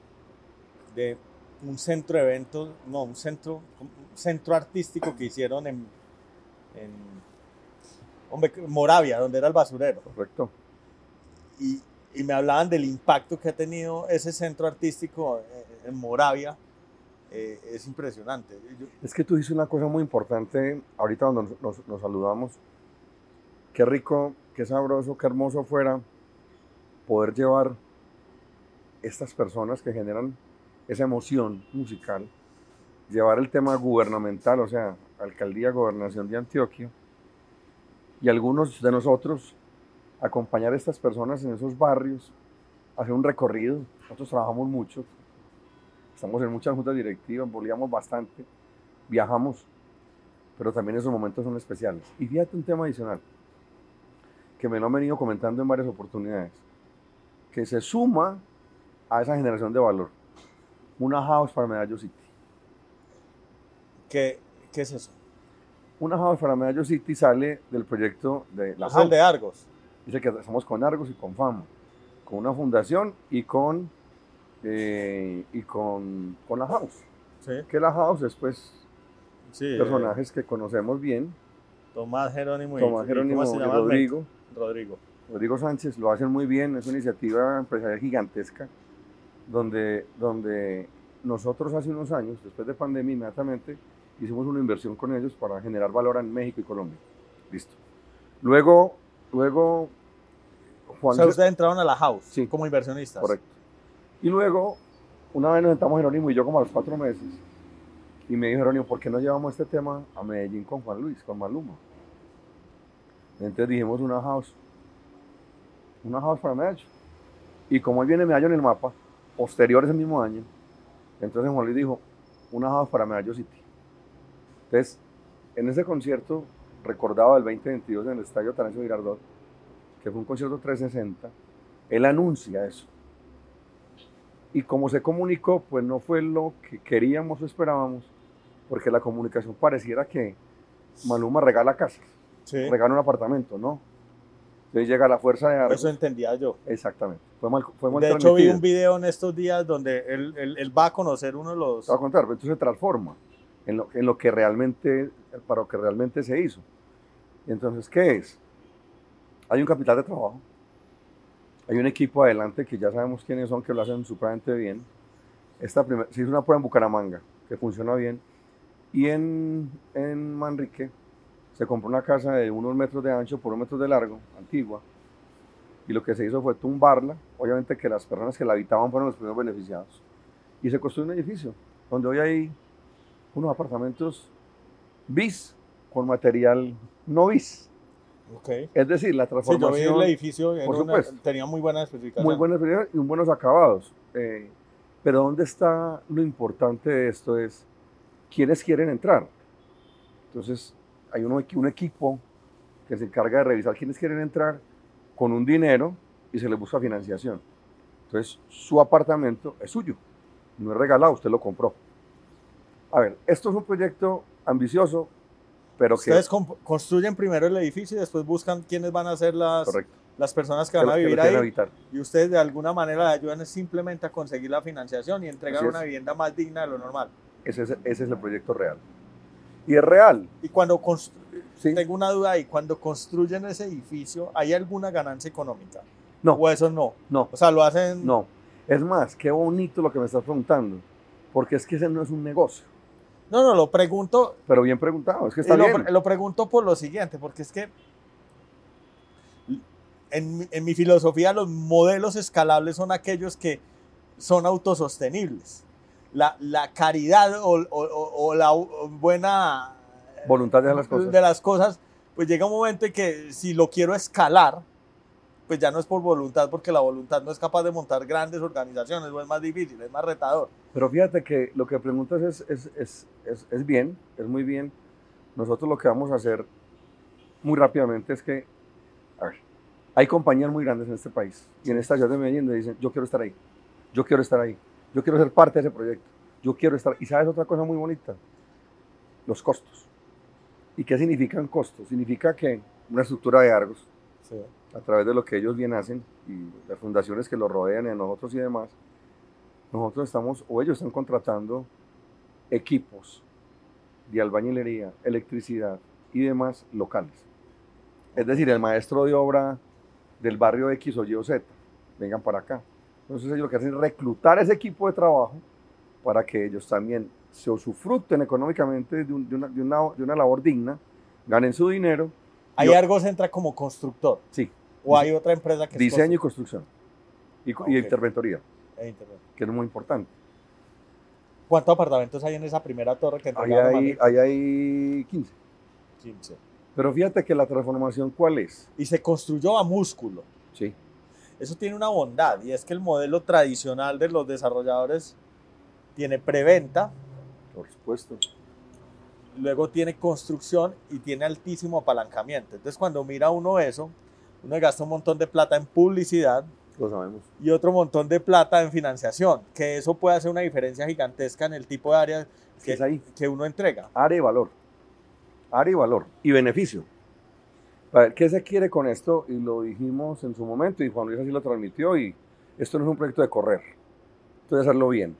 de un centro de eventos, no, un centro, un centro artístico que hicieron en, en hombre, Moravia, donde era el basurero. Correcto. Y, y me hablaban del impacto que ha tenido ese centro artístico en Moravia. Eh, es impresionante. Yo... Es que tú dices una cosa muy importante ahorita cuando nos, nos, nos saludamos. Qué rico, qué sabroso, qué hermoso fuera poder llevar estas personas que generan esa emoción musical llevar el tema gubernamental, o sea, alcaldía, gobernación de Antioquia, y algunos de nosotros acompañar a estas personas en esos barrios, hacer un recorrido. Nosotros trabajamos mucho, estamos en muchas juntas directivas, volvíamos bastante, viajamos, pero también esos momentos son especiales. Y fíjate un tema adicional, que me lo han venido comentando en varias oportunidades, que se suma a esa generación de valor, una house para Medallo City. ¿Qué, qué es eso? Una house para Medallo City sale del proyecto de la ¿Es el de Argos? Dice que estamos con Argos y con Fama, con una fundación y con, eh, y con, con la house. Sí. Que la house es pues sí, personajes eh, que conocemos bien. Tomás Jerónimo y, Tomás Jerónimo ¿cómo se llama? Rodrigo. Rodrigo. Rodrigo Sánchez lo hacen muy bien, es una iniciativa empresarial gigantesca, donde, donde nosotros hace unos años, después de pandemia inmediatamente, hicimos una inversión con ellos para generar valor en México y Colombia. Listo. Luego, luego Juan... O sea, ustedes entraron a la house, sí, como inversionistas. Correcto. Y luego, una vez nos sentamos Jerónimo y yo como a los cuatro meses, y me dijo Jerónimo, ¿por qué no llevamos este tema a Medellín con Juan Luis, con Maluma? Entonces dijimos una house, una house para Medallo. Y como él viene Medallo en el mapa, posterior ese mismo año, entonces Juan Luis dijo, una house para Medallo City. Entonces, en ese concierto recordado del veinte veintidós en el Estadio Atanasio Girardot, que fue un concierto trescientos sesenta, él anuncia eso. Y como se comunicó, pues no fue lo que queríamos o esperábamos, porque la comunicación pareciera que Maluma regala casas, sí, regala un apartamento, ¿no? Entonces llega la fuerza de Argos. Eso entendía yo. Exactamente. Fue mal, fue mal de hecho, vi un video en estos días donde él, él, él va a conocer uno de los... Te voy a contar, pero entonces se transforma en lo, en lo que realmente, para lo que realmente se hizo. Entonces, ¿qué es? Hay un capital de trabajo, hay un equipo adelante que ya sabemos quiénes son, que lo hacen supremamente bien. Esta primer, se hizo una prueba en Bucaramanga, que funciona bien, y en, en Manrique se compró una casa de unos metros de ancho por unos metros de largo, antigua, y lo que se hizo fue tumbarla, obviamente que las personas que la habitaban fueron los primeros beneficiados, y se construyó un edificio, donde hoy hay unos apartamentos bis, con material no bis. Okay. Es decir, la transformación... Sí, yo vi el edificio, por una, supuesto, tenía muy buenas especificaciones. Muy buenas especificaciones y buenos acabados. Eh, pero ¿dónde está lo importante de esto? Es quiénes quieren entrar. Entonces, hay uno, un equipo que se encarga de revisar quiénes quieren entrar con un dinero y se les busca financiación. Entonces, su apartamento es suyo, no es regalado, usted lo compró. A ver, esto es un proyecto ambicioso, pero ustedes que... construyen primero el edificio y después buscan quiénes van a ser las, las personas que van que, a vivir ahí. Habitar. Y ustedes de alguna manera ayudan simplemente a conseguir la financiación y entregar una vivienda más digna de lo normal. Ese es, ese es el proyecto real. Y es real. Y cuando ¿Sí? tengo una duda ahí, cuando construyen ese edificio, ¿hay alguna ganancia económica? No. ¿O eso no? No. O sea, lo hacen... No. Es más, qué bonito lo que me estás preguntando, porque es que ese no es un negocio. No, no, lo pregunto... Pero bien preguntado, es que está lo, bien. Lo pregunto por lo siguiente, porque es que en, en mi filosofía los modelos escalables son aquellos que son autosostenibles. La, la caridad o, o, o la buena... voluntad de las cosas. De las cosas, pues llega un momento en que si lo quiero escalar, pues ya no es por voluntad, porque la voluntad no es capaz de montar grandes organizaciones, o es más difícil, es más retador. Pero fíjate que lo que preguntas es, es, es, es, es bien, es muy bien. Nosotros lo que vamos a hacer muy rápidamente es que, a ver, hay compañías muy grandes en este país y en esta ciudad de Medellín me dicen, yo quiero estar ahí, yo quiero estar ahí, yo quiero ser parte de ese proyecto, yo quiero estar, y ¿sabes otra cosa muy bonita? Los costos. ¿Y qué significan costos? Significa que una estructura de Argos, sí, a través de lo que ellos bien hacen y las fundaciones que los rodean y a nosotros y demás, nosotros estamos, o ellos están contratando equipos de albañilería, electricidad y demás locales. Es decir, el maestro de obra del barrio X o Y o Z, vengan para acá. Entonces ellos lo que hacen es reclutar ese equipo de trabajo para que ellos también se usufructen económicamente de, un, de, una, de, una, de una labor digna, ganen su dinero. ¿Ahí Argos entra como constructor? Sí. ¿O hay otra empresa que diseño es y construcción y, okay, y interventoría, e interventoría, que es muy importante. ¿Cuántos apartamentos hay en esa primera torre que Ahí entregaron? hay, ahí hay quince. quince. Pero fíjate que la transformación, ¿cuál es? Y se construyó a músculo. Sí. Eso tiene una bondad, y es que el modelo tradicional de los desarrolladores tiene preventa, Por supuesto. luego tiene construcción y tiene altísimo apalancamiento. Entonces, cuando mira uno eso, uno gasta un montón de plata en publicidad Lo sabemos. y otro montón de plata en financiación, que eso puede hacer una diferencia gigantesca en el tipo de área que, Es ahí. que uno entrega. Área y valor. Área y valor. Y beneficio. A ver, ¿qué se quiere con esto? Y lo dijimos en su momento, y Juan Luis así lo transmitió, y esto no es un proyecto de correr, esto es de hacerlo bien.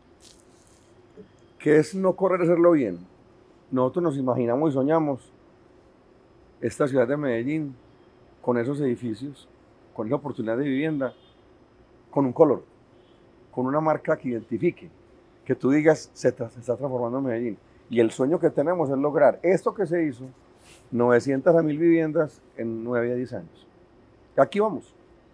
¿Qué es no correr, hacerlo bien? Nosotros nos imaginamos y soñamos esta ciudad de Medellín con esos edificios, con esa oportunidad de vivienda, con un color, con una marca que identifique, que tú digas, se, tra- se está transformando en Medellín. Y el sueño que tenemos es lograr esto que se hizo, novecientas a mil viviendas en nueve a diez años. Aquí vamos.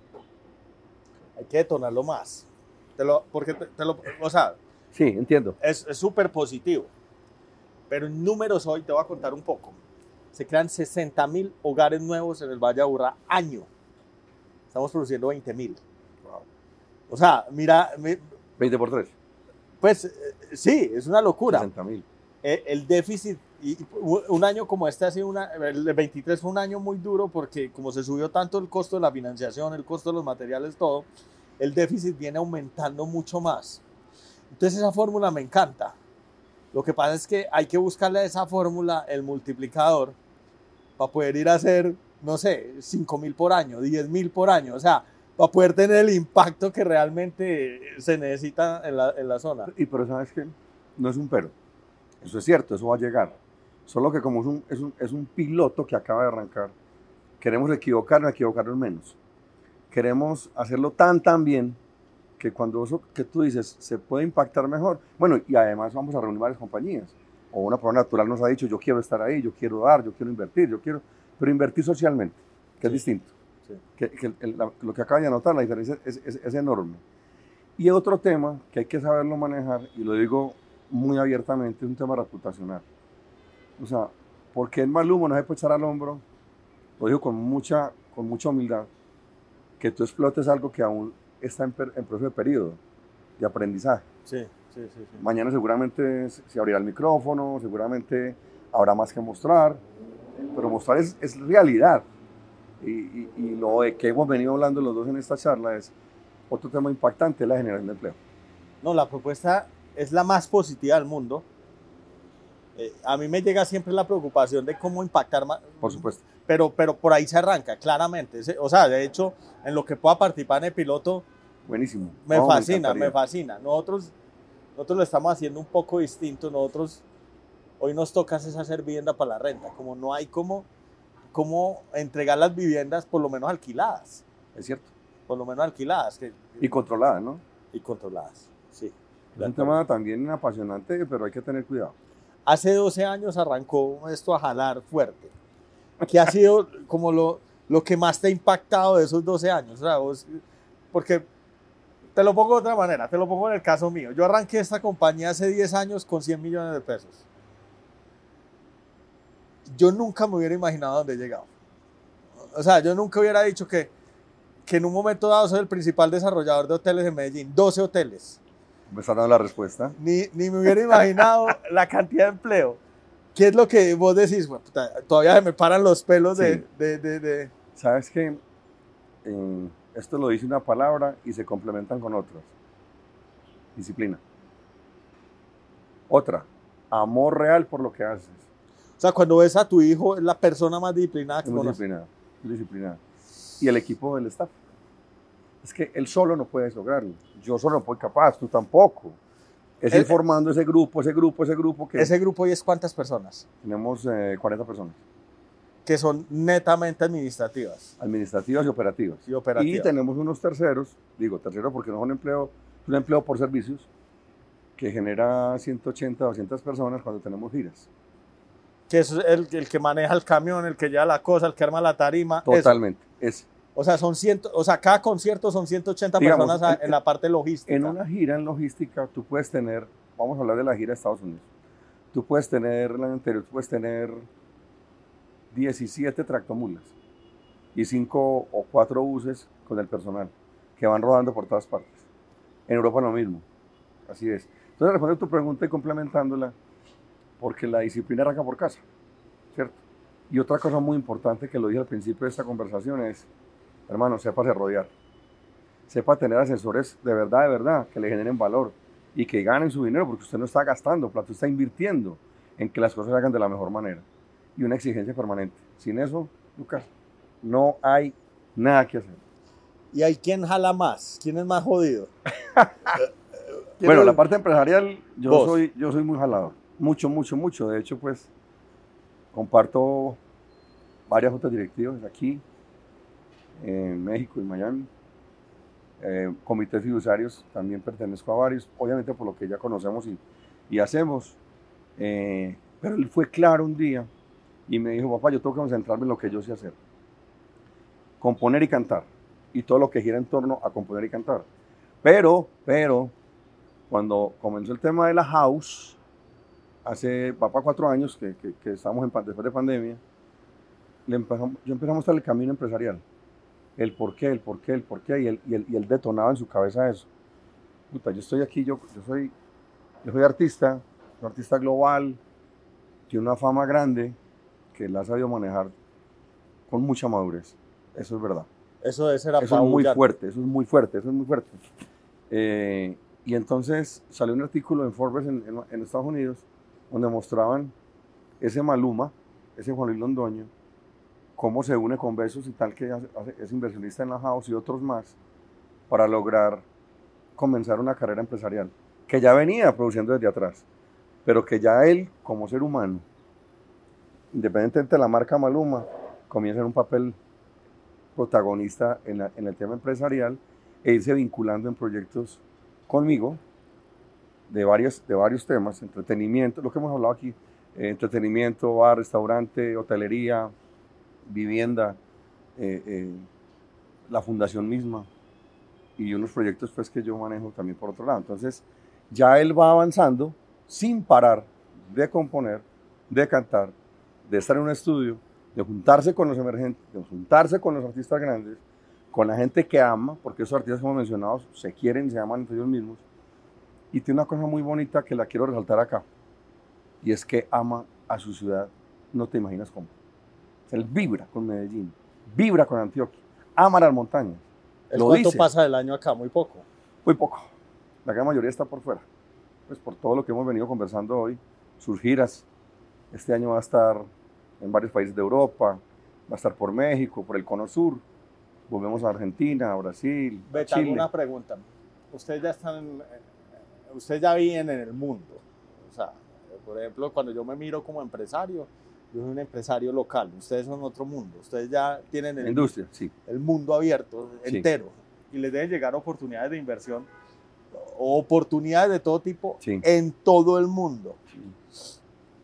Hay que detonarlo más. Te lo, porque te, te lo, o sea, Sí, entiendo. es súper positivo. Pero en números hoy te voy a contar un poco. Se crean sesenta mil hogares nuevos en el Valle de Aburrá año. Estamos produciendo veinte mil. Wow. O sea, mira, mi- veinte por tres. pues eh, sí, es una locura. sesenta mil. Eh, el déficit, y un año como este ha sido una, el veintitrés fue un año muy duro porque como se subió tanto el costo de la financiación, el costo de los materiales, todo, el déficit viene aumentando mucho más. Entonces esa fórmula me encanta. Lo que pasa es que hay que buscarle a esa fórmula el multiplicador para poder ir a hacer, no sé, cinco mil por año, diez mil por año, o sea, para poder tener el impacto que realmente se necesita en la, en la zona. Y pero ¿sabes qué? No es un pero. Eso es cierto, eso va a llegar. Solo que como es un, es un, es un piloto que acaba de arrancar, queremos equivocarnos, equivocarnos menos. Queremos hacerlo tan, tan bien que cuando eso que tú dices se puede impactar mejor. Bueno, y además vamos a reunir varias compañías. O una persona natural nos ha dicho, yo quiero estar ahí, yo quiero dar, yo quiero invertir, yo quiero... Pero invertir socialmente, que Sí. es distinto. Sí. Que, que el- la- lo que acaba de anotar, la diferencia es, es, es enorme. Y otro tema que hay que saberlo manejar, y lo digo muy abiertamente, es un tema reputacional. O sea, porque el mal humo no se puede echar al hombro, lo digo con mucha, con mucha humildad, que tú explotes algo que aún está en, per- en proceso de periodo, de aprendizaje. Sí, sí, sí. sí. Mañana seguramente se se abrirá el micrófono, seguramente habrá más que mostrar, pero mostrar es, es realidad. Y, y, y lo de que hemos venido hablando los dos en esta charla es otro tema impactante, la generación de empleo. No, la propuesta es la más positiva del mundo. Eh, a mí me llega siempre la preocupación de cómo impactar más, Por supuesto. pero, pero por ahí se arranca, claramente. Ese- O sea, de hecho, en lo que pueda participar en el piloto, Buenísimo. me No, fascina, me, encantaría. fascina. Nosotros, nosotros lo estamos haciendo un poco distinto. Nosotros, hoy nos toca es hacer vivienda para la renta. Como no hay como, como entregar las viviendas, por lo menos alquiladas. Es cierto. Por lo menos alquiladas que, Y controlada, ¿no? y controladas. Sí. Es un tema también apasionante, pero hay que tener cuidado. Hace doce años arrancó esto a jalar fuerte. ¿Qué ha sido como lo, lo que más te ha impactado de esos doce años? O sea, vos- porque te lo pongo de otra manera, te lo pongo en el caso mío. Yo arranqué esta compañía hace diez años con cien millones de pesos. Yo nunca me hubiera imaginado dónde he llegado. O sea, yo nunca hubiera dicho que, que en un momento dado soy el principal desarrollador de hoteles en Medellín. doce hoteles. Me está dando la respuesta. Ni, ni me hubiera imaginado la cantidad de empleo. ¿Qué es lo que vos decís? Bueno, puta, todavía se me paran los pelos de... Sí. de, de, de... ¿Sabes qué? Eh, esto lo dice una palabra y se complementan con otras. Disciplina. Otra, amor real por lo que haces. O sea, cuando ves a tu hijo, es la persona más disciplinada que Es muy conoces. disciplinada, muy disciplinada. Y el equipo del staff. Es que él solo no puede lograrlo. Yo solo no soy capaz, tú tampoco. Es El- ir formando ese grupo, ese grupo, ese grupo que Ese grupo hoy es cuántas personas tenemos eh, cuarenta personas, que son netamente administrativas administrativas y operativas. y operativas. Y tenemos unos terceros, digo terceros porque no son empleo, es un empleo por servicios que genera ciento ochenta, doscientas personas cuando tenemos giras. Que es el, el que maneja el camión, el que lleva la cosa, el que arma la tarima. eso. Totalmente. Es, O sea, son ciento, o sea, cada concierto son ciento ochenta Digamos, personas a- en- en la parte logística. en una gira en logística tú puedes tener, vamos a hablar de la gira de Estados Unidos. Tú puedes tener, el año anterior, tú puedes tener diecisiete tractomulas y cinco o cuatro buses con el personal que van rodando por todas partes. En Europa lo mismo, así es. Entonces, respondiendo a tu pregunta y complementándola, porque la disciplina arranca por casa, ¿cierto? Y otra cosa muy importante que lo dije al principio de esta conversación es, hermano, sépase rodear. Sepa tener asesores de verdad, de verdad, que le generen valor y que ganen su dinero, porque usted no está gastando plata, usted está invirtiendo en que las cosas se hagan de la mejor manera. Y una exigencia permanente. Sin eso, Lucas, no hay nada que hacer. ¿Y hay quien jala más? ¿Quién es más jodido? Bueno, es? La parte empresarial, yo ¿Vos? soy, yo soy muy jalador. Mucho, mucho, mucho. De hecho, pues, comparto varias juntas directivas aquí, en México y Miami. Eh, comités fiduciarios, también pertenezco a varios, obviamente por lo que ya conocemos y, y hacemos. Eh, pero él fue claro un día y me dijo, papá, yo tengo que concentrarme en lo que yo sé hacer. Componer y cantar. Y todo lo que gira en torno a componer y cantar. Pero, pero, cuando comenzó el tema de la house, hace, papá, cuatro años que, que, que estamos en, después de pandemia, le empezamos, yo empecé a mostrar el camino empresarial. El por qué, el por qué, el por qué, y él, y él, y él detonaba en su cabeza eso. Puta, yo estoy aquí, yo, yo, soy, yo soy artista, soy artista global, tiene una fama grande que la ha sabido manejar con mucha madurez. Eso es verdad. Eso debe ser Eso es muy fuerte, eso es muy fuerte, eso es muy fuerte. Eh, y entonces salió un artículo en Forbes en, en, en Estados Unidos donde mostraban ese Maluma, ese Juan Luis Londoño, cómo se une con Besos y tal, que es inversionista en la house y otros más, para lograr comenzar una carrera empresarial, que ya venía produciendo desde atrás, pero que ya él, como ser humano, independientemente de la marca Maluma, comienza en un papel protagonista en, la, en el tema empresarial e irse vinculando en proyectos conmigo de varios, de varios temas, entretenimiento, lo que hemos hablado aquí, eh, entretenimiento, bar, restaurante, hotelería, vivienda, eh, eh, la fundación misma y unos proyectos pues que yo manejo también por otro lado. Entonces ya él va avanzando sin parar de componer, de cantar, de estar en un estudio, de juntarse con los emergentes, de juntarse con los artistas grandes, con la gente que ama, porque esos artistas como mencionados se quieren, se aman entre ellos mismos. Y tiene una cosa muy bonita que la quiero resaltar acá, y es que ama a su ciudad, no te imaginas cómo. Él vibra con Medellín, vibra con Antioquia, ama las montañas. Lo ¿Cuánto dice. Pasa del año acá? Muy poco. Muy poco. La gran mayoría está por fuera. Pues por todo lo que hemos venido conversando hoy, sus giras. Este año va a estar en varios países de Europa, va a estar por México, por el Cono Sur. Volvemos a Argentina, a Brasil, a Chile. Una pregunta. Ustedes ya están, ustedes ya viven en el mundo. O sea, por ejemplo, cuando yo me miro como empresario, yo soy un empresario local, ustedes son otro mundo, ustedes ya tienen el, industria, sí. el mundo abierto, sí. entero, y les deben llegar oportunidades de inversión, o oportunidades de todo tipo, sí. en todo el mundo. Sí.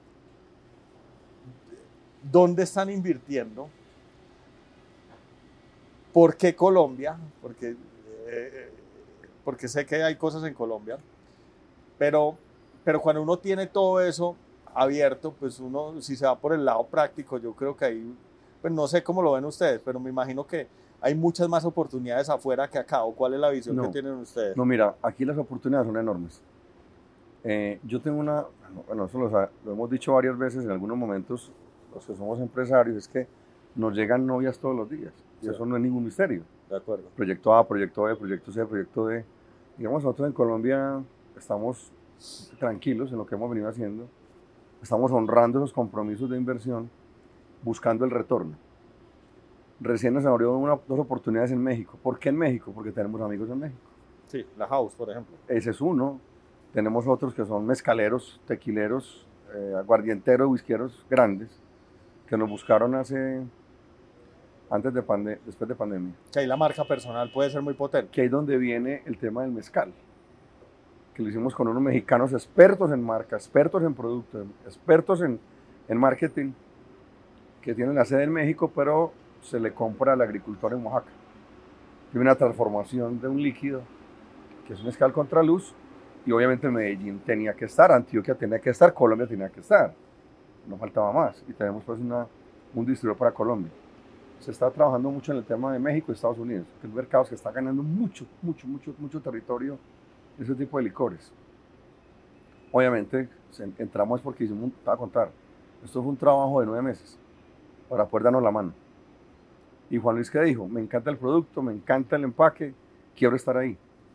¿Dónde están invirtiendo? ¿Por qué Colombia? Porque, eh, porque sé que hay cosas en Colombia, pero, pero cuando uno tiene todo eso abierto, pues uno, si se va por el lado práctico, yo creo que ahí, pues no sé cómo lo ven ustedes, pero me imagino que hay muchas más oportunidades afuera que acá, ¿o cuál es la visión no, que tienen ustedes? No, mira, aquí las oportunidades son enormes. Eh, yo tengo una, bueno, eso lo, lo hemos dicho varias veces en algunos momentos, los que somos empresarios, es que nos llegan novias todos los días, y sí. Eso no es ningún misterio. De acuerdo. Proyecto A, proyecto B, proyecto C, proyecto D. Digamos, nosotros en Colombia estamos tranquilos en lo que hemos venido haciendo. Estamos honrando esos compromisos de inversión, buscando el retorno. Recién nos abrió una, dos oportunidades en México. ¿Por qué en México? Porque tenemos amigos en México. Sí, la House, por ejemplo. Ese es uno. Tenemos otros que son mezcaleros, tequileros, eh, aguardienteros, whiskeros grandes, que nos buscaron hace, antes de pandemia, después de pandemia. Que ahí la marca personal puede ser muy potente. Que ahí donde viene el tema del mezcal. Que lo hicimos con unos mexicanos expertos en marca, expertos en productos, expertos en, en marketing, que tienen la sede en México, pero se le compra al agricultor en Oaxaca. Tiene una transformación de un líquido, que es mezcal contra luz, Y obviamente Medellín tenía que estar, Antioquia tenía que estar, Colombia tenía que estar. No faltaba más. Y tenemos pues una, un distribuidor para Colombia. Se está trabajando mucho en el tema de México y Estados Unidos, que es mercados que está ganando mucho, mucho, mucho, mucho territorio ese tipo de licores. Obviamente entramos porque hicimos, te voy a contar, esto fue un trabajo de nueve meses para poder darnos la mano. Y Juan Luis, ¿qué dijo? Me encanta el producto, me encanta el empaque, quiero estar ahí.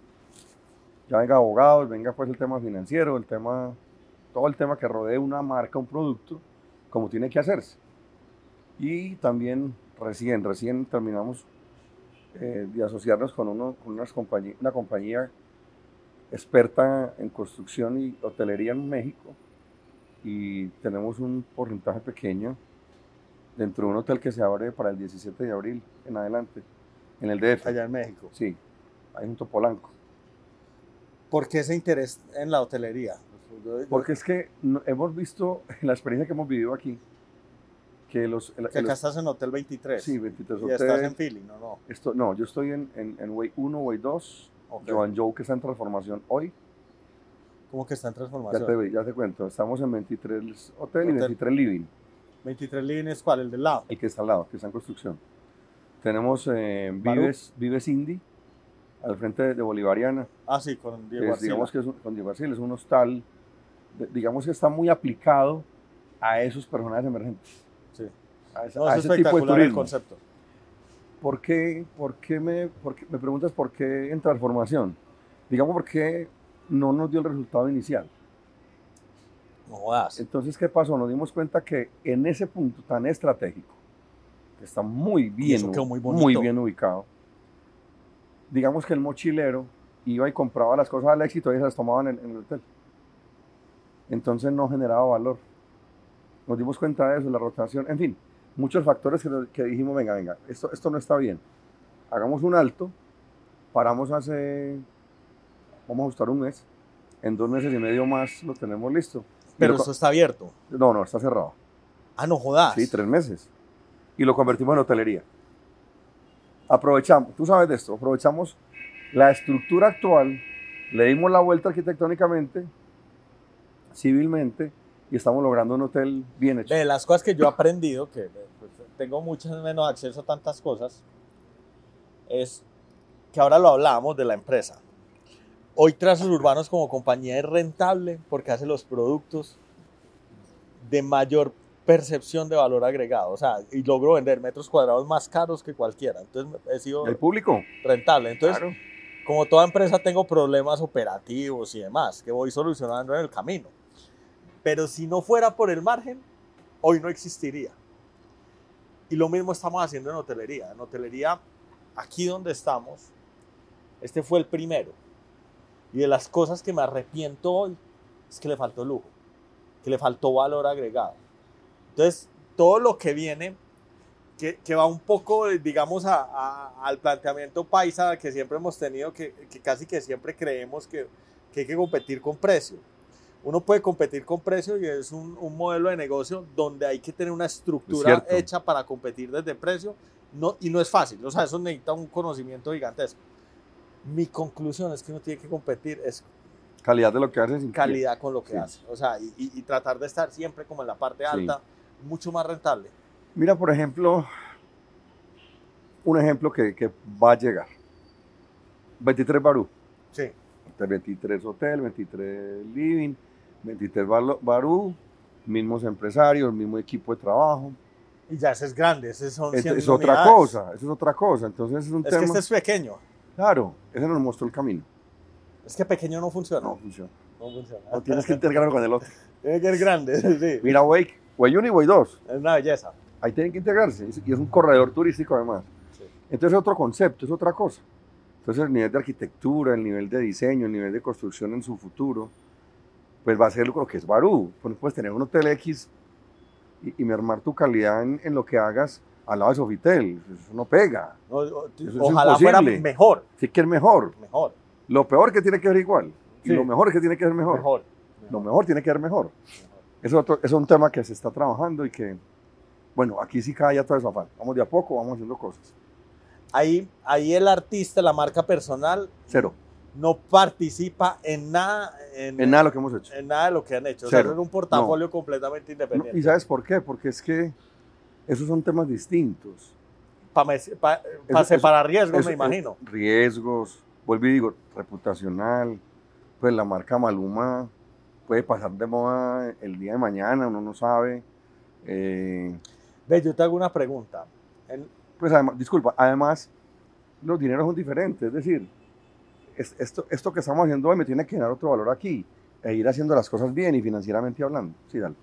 Ya venga abogados, venga pues el tema financiero, el tema, todo el tema que rodee una marca, un producto, como tiene que hacerse. Y también recién, recién terminamos eh, de asociarnos con, uno, con unas compañía, una compañía experta en construcción y hotelería en México, y tenemos un porcentaje pequeño dentro de un hotel que se abre para el diecisiete de abril en adelante, en el D F. Allá en México. Sí, ahí junto a Polanco. ¿Por qué ese interés en la hotelería? Porque es que no, hemos visto, en la experiencia que hemos vivido aquí, que los... Que acá los, estás en Hotel veintitrés. Sí, veintitrés y Hotel. estás en Philly, ¿no? No, esto, no yo estoy en, en, en Way uno, Way dos, okay. Joan Joe, que está en transformación hoy. ¿Cómo que está en transformación? Ya te, ya te cuento, estamos en veintitrés Hotel, Hotel y veintitrés Living. ¿veintitrés Living es cuál? ¿El del lado? El que está al lado, que está en construcción. Tenemos eh, Vives, Vives Indy, al frente de, de Bolivariana. Ah, sí, con Diego es, digamos que es un, con Diego Arcila, es un hostal, de, digamos que está muy aplicado a esos personajes emergentes. Sí. A, esa, no, a es ese tipo de turismo. El concepto. ¿Por qué, por qué me, por qué, me preguntas por qué en transformación? Digamos, ¿por qué no nos dio el resultado inicial? No jodas. Entonces, ¿qué pasó? Nos dimos cuenta que en ese punto tan estratégico, que está muy bien, muy, muy bien ubicado, digamos que el mochilero iba y compraba las cosas al éxito y se las tomaban en, en el hotel. Entonces no generaba valor. Nos dimos cuenta de eso, la rotación, en fin, muchos factores que, que dijimos, venga, venga, esto, esto no está bien. Hagamos un alto, paramos hace, vamos a ajustar un mes, en dos meses y medio más lo tenemos listo. Pero eso está abierto. No, no, está cerrado. Ah, no jodas. Sí, tres meses. Y lo convertimos en hotelería. Aprovechamos, tú sabes de esto, aprovechamos la estructura actual, le dimos la vuelta arquitectónicamente, civilmente, y estamos logrando un hotel bien hecho. De las cosas que yo he aprendido, que pues, tengo mucho menos acceso a tantas cosas, es que ahora lo hablábamos de la empresa. Hoy Trazos Urbanos como compañía es rentable porque hace los productos de mayor percepción de valor agregado, o sea, y logro vender metros cuadrados más caros que cualquiera. Entonces he sido ¿El público? Rentable. Entonces, claro. Como toda empresa tengo problemas operativos y demás que voy solucionando en el camino. Pero si no fuera por el margen, hoy no existiría. Y lo mismo estamos haciendo en hotelería. En hotelería, aquí donde estamos, este fue el primero. Y de las cosas que me arrepiento hoy es que le faltó lujo, que le faltó valor agregado. Entonces, todo lo que viene, que, que va un poco, digamos, a, a, al planteamiento paisa que siempre hemos tenido, que, que casi que siempre creemos que, que hay que competir con precio. Uno puede competir con precio y es un, un modelo de negocio donde hay que tener una estructura hecha para competir desde precio, no, y no es fácil, o sea, eso necesita un conocimiento gigantesco. Mi conclusión es que uno tiene que competir es calidad de lo que hace, sin calidad con lo que sí. hace, o sea, y, y, y tratar de estar siempre como en la parte alta, sí. Mucho más rentable. Mira, por ejemplo, un ejemplo que, que va a llegar, veintitrés Barú. Sí. veintitrés Hotel, veintitrés Living, veintitrés Barú, mismos empresarios, mismo equipo de trabajo. Y ya ese es grande, ese son es, es otra cosa, eso es otra cosa. Entonces es un es tema. Que este es pequeño. Claro, ese nos mostró el camino. Es que pequeño no funciona. No funciona. No funciona. O tienes que integrarlo con el otro. Tiene que ser grande, sí. Mira, Wake, Way uno y Way dos. Es una belleza. Ahí tienen que integrarse. Y es un corredor turístico además. Sí. Entonces es otro concepto, es otra cosa. Entonces el nivel de arquitectura, el nivel de diseño, el nivel de construcción en su futuro, pues va a ser lo que es Barú. Pues puedes tener un Hotel X y, y mermar tu calidad en, en lo que hagas al lado de Sofitel. Eso no pega. No, Eso ojalá fuera mejor. Sí que es mejor. Mejor. Lo peor que tiene que ser igual. Sí. Y lo mejor que tiene que ser mejor. Mejor. Lo mejor tiene que ser mejor. mejor. Es, otro, es un tema que se está trabajando y que, bueno, aquí sí cae ya todo eso afán. Vamos de a poco, vamos haciendo cosas. Ahí, ahí el artista, la marca personal. Cero. no participa en nada, en, En nada de lo que hemos hecho. en nada de lo que han hecho. Cero. O sea, es un portafolio No. completamente No, independiente. ¿y sabes por qué? Porque es que esos son temas distintos. Para pa, pa Eso- separar eso- riesgos, eso- me imagino. eh, riesgos, vuelvo y digo, reputacional, pues la marca Maluma puede pasar de moda el día de mañana, uno no sabe. Eh, Ve, yo te hago una pregunta. En, pues además, disculpa, además los dineros son diferentes, es decir, es- esto, esto que estamos haciendo hoy me tiene que dar otro valor aquí e ir haciendo las cosas bien y financieramente hablando. Sí, dale.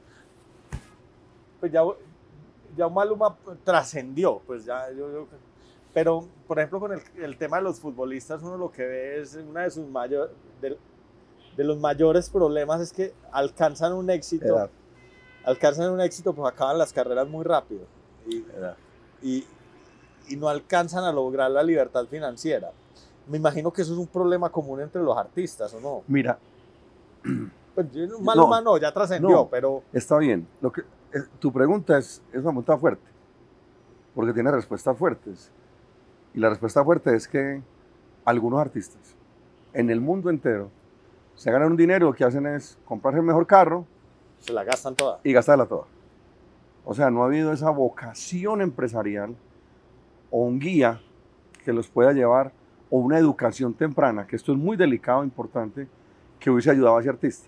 pues ya, ya Maluma trascendió, pues ya, yo, yo- pero por ejemplo con el, el tema de los futbolistas, uno lo que ve es una de sus mayores, de, de los mayores problemas es que alcanzan un éxito, Edad. alcanzan un éxito, pues acaban las carreras muy rápido y, Edad. y, y no alcanzan a lograr la libertad financiera. Me imagino que eso es un problema común entre los artistas, ¿o no? Mira, Pues, Maluma no, ya trascendió, no. pero está bien. Lo que, eh, tu pregunta es, es una pregunta fuerte, porque tiene respuestas fuertes. Y la respuesta fuerte es que algunos artistas en el mundo entero se ganan un dinero, lo que hacen es comprarse el mejor carro se la gastan toda. y gastarla toda. O sea, no ha habido esa vocación empresarial o un guía que los pueda llevar, o una educación temprana, que esto es muy delicado e importante, que hubiese ayudado a ese artista.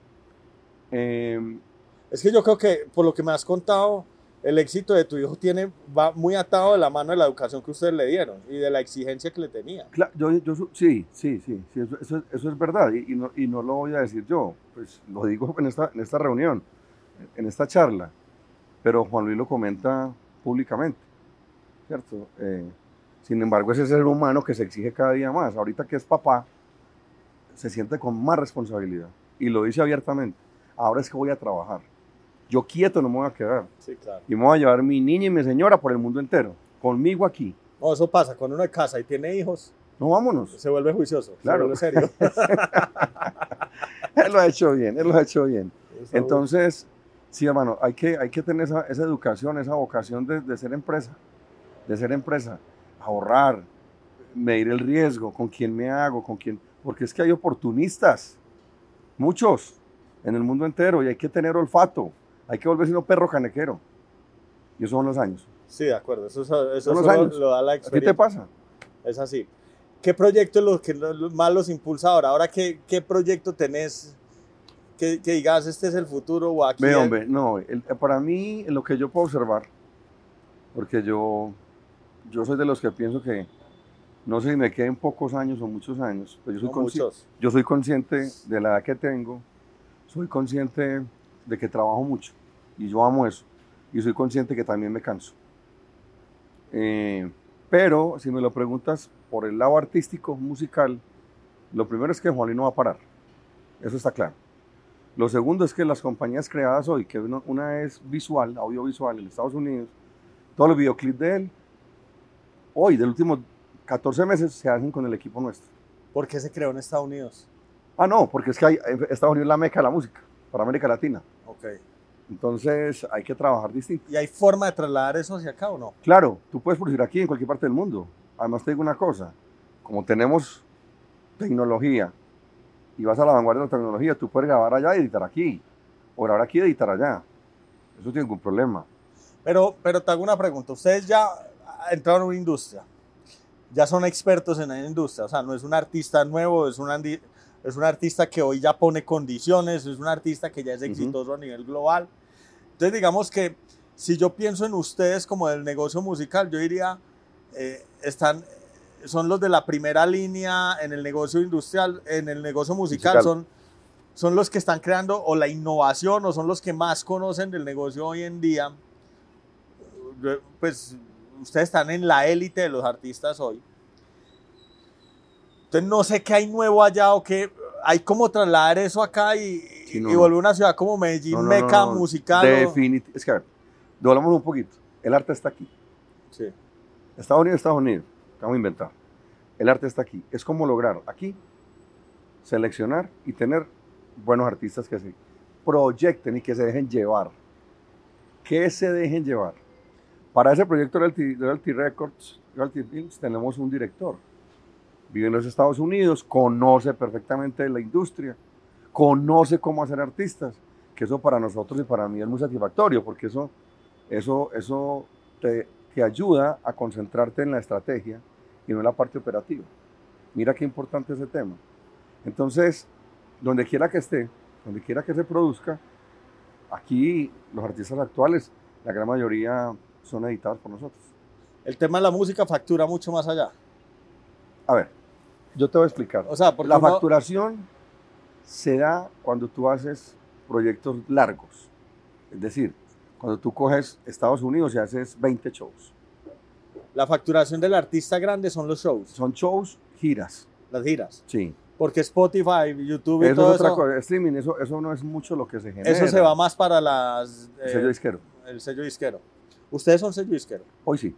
Eh, Es que yo creo que, por lo que me has contado, el éxito de tu hijo tiene, va muy atado de la mano de la educación que ustedes le dieron y de la exigencia que le tenía. Claro, yo, yo, sí, sí, sí, sí eso, eso, eso es verdad y, y, no, y no lo voy a decir yo, pues lo digo en esta, en esta reunión, en esta charla, pero Juan Luis lo comenta públicamente, ¿cierto? Eh, sin embargo, ese ser humano que se exige cada día más, ahorita que es papá, se siente con más responsabilidad y lo dice abiertamente, ahora es que voy a trabajar, yo quieto no me voy a quedar, Sí, claro. y me voy a llevar mi niña y mi señora por el mundo entero, conmigo aquí. No, eso pasa, cuando uno se casa y tiene hijos, No, vámonos. se vuelve juicioso, Claro. se vuelve serio. Él lo ha hecho bien, él lo ha hecho bien. Eso, Entonces, sí, hermano, hay que, hay que tener esa, esa educación, esa vocación de, de ser empresa, de ser empresa, ahorrar, medir el riesgo, con quién me hago, con quién, porque es que hay oportunistas, muchos, en el mundo entero, y hay que tener olfato, hay que volverse un perro canequero, y esos son los años. Sí, de acuerdo, eso, eso, eso Son los solo años. lo da la ¿A ti te experiencia. pasa? Es así. ¿Qué proyecto es lo que más los impulsa ahora? Ahora, ¿qué, qué proyecto tenés que, que digas, este es el futuro o aquí? Ve, hombre, no, el- para mí, lo que yo puedo observar, porque yo, yo soy de los que pienso que, no sé si me queden pocos años o muchos años, pero yo soy, No consci- muchos. yo soy consciente de la edad que tengo, soy consciente de que trabajo mucho, y yo amo eso, y soy consciente que también me canso. Eh, pero, si me lo preguntas por el lado artístico, musical, lo primero es que Juan Luis no va a parar, eso está claro. Lo segundo es que las compañías creadas hoy, que una, una es visual, audiovisual en Estados Unidos, todos los videoclips de él, hoy, de los últimos catorce meses, se hacen con el equipo nuestro. ¿Por qué se creó en Estados Unidos? Ah, no, porque es que hay, Estados Unidos es la meca de la música, para América Latina. Ok. Entonces hay que trabajar distinto. ¿Y hay forma de trasladar eso hacia acá o no? Claro, tú puedes producir aquí en cualquier parte del mundo. Además te digo una cosa, como tenemos tecnología y vas a la vanguardia de la tecnología, tú puedes grabar allá y editar aquí, o grabar aquí y editar allá. Eso no tiene ningún problema. Pero, pero te hago una pregunta. Ustedes ya entraron en una industria, ya son expertos en la industria, o sea, no es un artista nuevo, es un, andi- es un artista que hoy ya pone condiciones, es un artista que ya es exitoso uh-huh. a nivel global. Entonces, digamos que si yo pienso en ustedes como del negocio musical, yo diría, eh, están, son los de la primera línea en el negocio industrial, en el negocio musical, musical. Son, son los que están creando o la innovación o son los que más conocen del negocio hoy en día. Pues ustedes están en la élite de los artistas hoy. Entonces no sé qué hay nuevo allá o qué hay como trasladar eso acá y, sí, no, y volver a una ciudad como Medellín, no, no, meca no, no, musical. Definitivamente. O... Es que, doblamos un poquito. El arte está aquí. Sí. Estados Unidos, Estados Unidos. Vamos a inventar. El arte está aquí. Es como lograr aquí seleccionar y tener buenos artistas que se proyecten y que se dejen llevar. Que se dejen llevar. Para ese proyecto de Realty, Realty Records, Realty Films, tenemos un director. vive en los Estados Unidos, conoce perfectamente la industria, conoce cómo hacer artistas, que eso para nosotros y para mí es muy satisfactorio, porque eso, eso, eso te, te ayuda a concentrarte en la estrategia y no en la parte operativa. Mira qué importante ese tema. Entonces, donde quiera que esté, donde quiera que se produzca, aquí los artistas actuales, la gran mayoría son editados por nosotros. El tema de la música factura mucho más allá. A ver, yo te voy a explicar. O sea, porque la uno... facturación se da cuando tú haces proyectos largos. Es decir, cuando tú coges Estados Unidos y haces veinte shows. La facturación del artista grande son los shows. Son shows, giras. Las giras. Sí. Porque Spotify, YouTube y eso todo es otra eso. Cosa. Streaming, eso, eso no es mucho lo que se genera. Eso se va más para las... El sello eh, disquero. El sello disquero. ¿Ustedes son sello disquero? Hoy sí.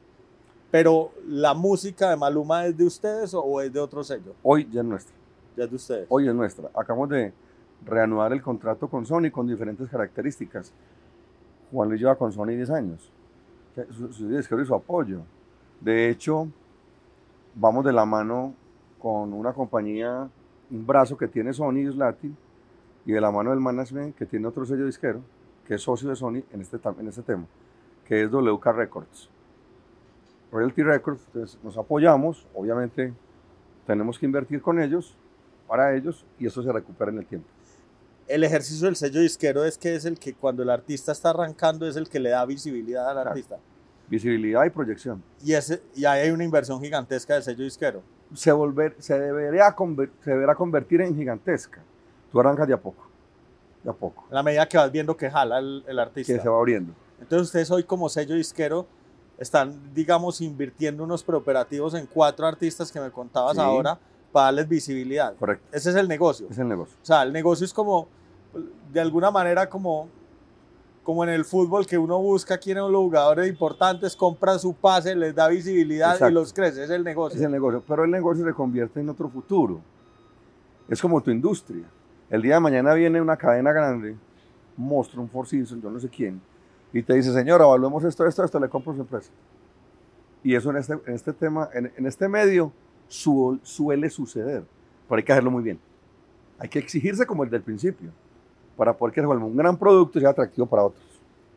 Pero ¿la música de Maluma es de ustedes o es de otro sello? Hoy ya es nuestra. Ya es de ustedes. Hoy es nuestra. Acabamos de reanudar el contrato con Sony con diferentes características. Juan Luis lleva con Sony diez años. Su, su disquero y su apoyo. De hecho, vamos de la mano con una compañía, un brazo que tiene Sony y Latin, y de la mano del management que tiene otro sello disquero, que es socio de Sony en este, en este tema, que es W K Records. Royalty Records, entonces nos apoyamos, obviamente tenemos que invertir con ellos, para ellos, y eso se recupera en el tiempo. El ejercicio del sello disquero es que es el que cuando el artista está arrancando es el que le da visibilidad al Claro. artista. Visibilidad y proyección. Y, ese, y ahí hay una inversión gigantesca del sello disquero. Se, volver, se, debería conver, se deberá convertir en gigantesca. Tú arrancas de a poco, de a poco. En la medida que vas viendo que jala el, el artista. Que se va abriendo. Entonces ustedes hoy como sello disquero están, digamos, invirtiendo unos preoperativos en cuatro artistas que me contabas Sí. ahora para darles visibilidad. Correcto. Ese es el negocio. Es el negocio. O sea, el negocio es como, de alguna manera, como, como en el fútbol, que uno busca quiénes son los jugadores importantes, compra su pase, les da visibilidad. Exacto. Y los crece. Es el negocio. Es el negocio. Pero el negocio se convierte en otro futuro. Es como tu industria. El día de mañana viene una cadena grande, un monstruo, un Four Seasons, yo no sé quién, y te dice, señor, evaluemos esto, esto, esto, le compro su empresa. Y eso en este, en este tema, en, en este medio, su, suele suceder. Pero hay que hacerlo muy bien. Hay que exigirse como el del principio, para poder que se vuelva un gran producto y sea atractivo para otros.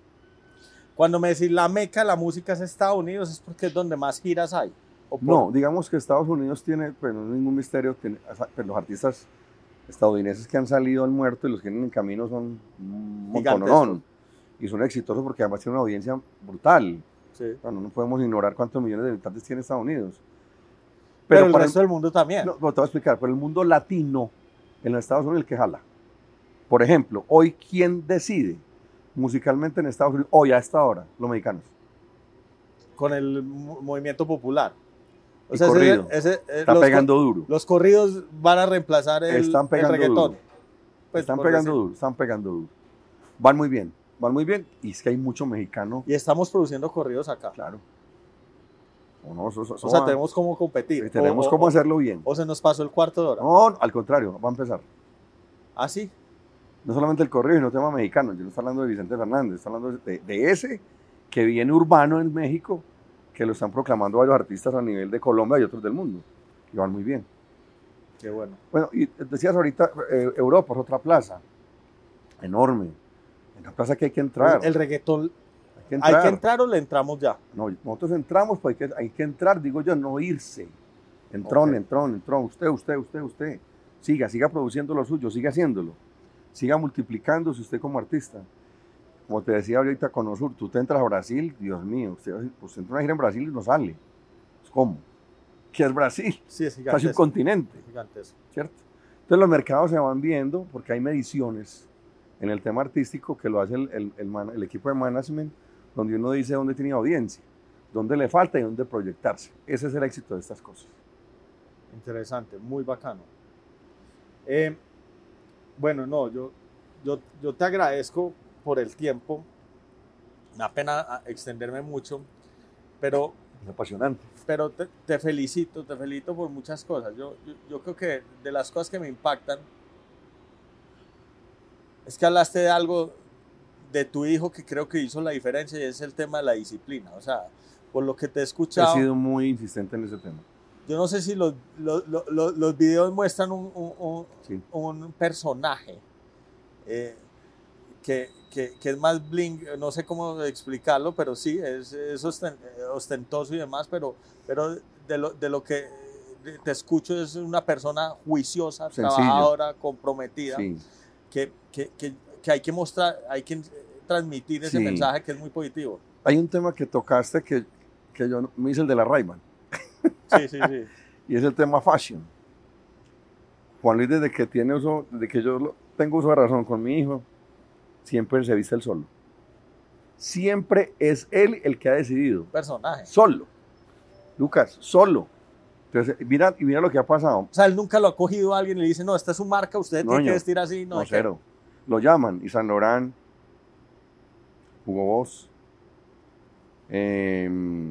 Cuando me decís la meca de la música es Estados Unidos, ¿es porque es donde más giras hay? ¿O por... No, digamos que Estados Unidos tiene, pues no es ningún misterio, tiene, pues, los artistas estadounidenses que han salido han muerto y los que vienen en camino son un montonón. Y son exitosos porque además tienen una audiencia brutal. Sí. Bueno, no podemos ignorar cuántos millones de habitantes tiene Estados Unidos. Pero, Pero el resto el, del mundo también. No, te voy a explicar, pero el mundo latino, en los Estados Unidos, el que jala. Por ejemplo, hoy, ¿quién decide musicalmente en Estados Unidos, hoy a esta hora? Los mexicanos. Con el movimiento popular. O sea, corrido. Ese, ese, Está los pegando duro. Los corridos van a reemplazar el, están pegando el reggaetón. Duro. Pues, están pegando decir. duro, están pegando duro. Van muy bien, van muy bien. Y es que hay mucho mexicano. Y estamos produciendo corridos acá. Claro. O, no, eso, eso, o sea, va. tenemos cómo competir. Tenemos o, cómo o, hacerlo bien. O se nos pasó el cuarto de hora. No, al contrario, va a empezar. ¿Ah, sí? No solamente el corrido, sino el tema mexicano. Yo no estoy hablando de Vicente Fernández, estoy hablando de, de ese que viene urbano en México, que lo están proclamando varios artistas a nivel de Colombia y otros del mundo. Y van muy bien. Qué bueno. Bueno, y decías ahorita, eh, Europa es otra plaza. Enorme. Una plaza que hay que entrar. El, el reggaetón. Hay que, ¿Hay que entrar o le entramos ya? No, nosotros entramos, pues hay que, hay que entrar, digo yo, no irse. Entrón, okay. entrón, entrón. Usted, usted, usted, usted. Siga, siga produciendo lo suyo, siga haciéndolo. Siga multiplicándose usted como artista. Como te decía ahorita con Osur, tú te entras a Brasil, Dios mío, usted, usted entra a una gira en Brasil y no sale. ¿Cómo? ¿Qué es Brasil? Sí, es gigantesco. Casi un continente. Es gigantesco. ¿Cierto? Entonces los mercados se van viendo porque hay mediciones en el tema artístico que lo hace el, el, el, man, el equipo de management, donde uno dice dónde tiene audiencia, dónde le falta y dónde proyectarse. Ese es el éxito de estas cosas. Interesante, muy bacano. Eh, bueno, no, yo, yo, yo te agradezco por el tiempo. Me da pena extenderme mucho, pero... Es apasionante. Pero te, te felicito, te felicito por muchas cosas. Yo, yo, yo creo que de las cosas que me impactan es que hablaste de algo de tu hijo que creo que hizo la diferencia y es el tema de la disciplina. O sea, por lo que te he escuchado... He sido muy insistente en ese tema. Yo no sé si los, los, los, los videos muestran un, un, un, Sí. un personaje eh, que, que, que es más bling, no sé cómo explicarlo, pero sí, es, es ostentoso y demás, pero, pero de, lo, de lo que te escucho es una persona juiciosa, Sencillo. trabajadora, comprometida, Sí. que, que, que, que hay que mostrar, hay que transmitir ese Sí. mensaje que es muy positivo. Hay un tema que tocaste que, que yo me hice el de la Ray-Ban. Sí, sí, sí. Y es el tema fashion. Juan Luis, desde que tiene uso, desde que yo tengo uso de razón con mi hijo, siempre se viste él solo. Siempre es él el que ha decidido. Personaje. Solo. Lucas, solo. Entonces, mira, y mira lo que ha pasado. O sea, él nunca lo ha cogido a alguien y le dice, no, esta es su marca, usted No, tiene que ño. vestir así. No, No, hay que- cero. Lo llaman. Y Saint Laurent, Hugo Boss, eh,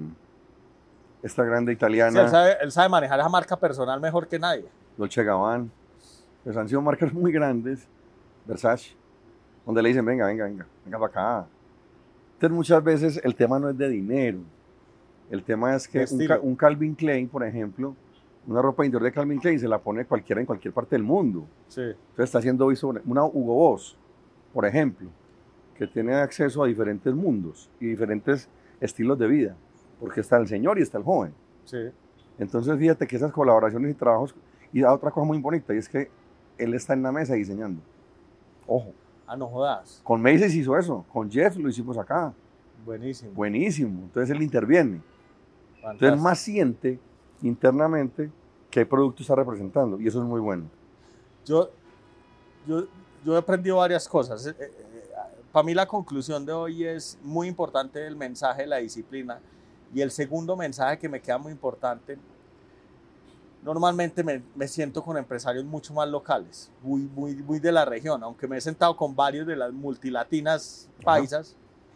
esta grande Sí, italiana, él, sabe, él sabe manejar esa marca personal mejor que nadie. Dolce Gabbana. Pues han sido marcas muy grandes, Versace, donde le dicen, venga, venga, venga, venga para acá. Entonces muchas veces el tema no es de dinero. El tema es que un, Estilo. Ca- un Calvin Klein, por ejemplo, una ropa interior de Calvin Klein se la pone cualquiera en cualquier parte del mundo. Sí. Entonces está siendo visto una Hugo Boss, por ejemplo, que tiene acceso a diferentes mundos y diferentes estilos de vida, porque está el señor y está el joven. Sí. Entonces fíjate que esas colaboraciones y trabajos, y da otra cosa muy bonita, y es que él está en la mesa diseñando. Ojo, Ah, no jodas. con Macy's hizo eso, con Jeff lo hicimos acá, Buenísimo. buenísimo, entonces él interviene. Entonces Fantástico. él más siente internamente qué producto está representando, y eso es muy bueno. Yo, yo, yo he aprendido varias cosas. Eh, eh, eh, para mí la conclusión de hoy es muy importante el mensaje de la disciplina. Y el segundo mensaje que me queda muy importante, normalmente me, me siento con empresarios mucho más locales, muy, muy, muy de la región, aunque me he sentado con varios de las multilatinas paisas,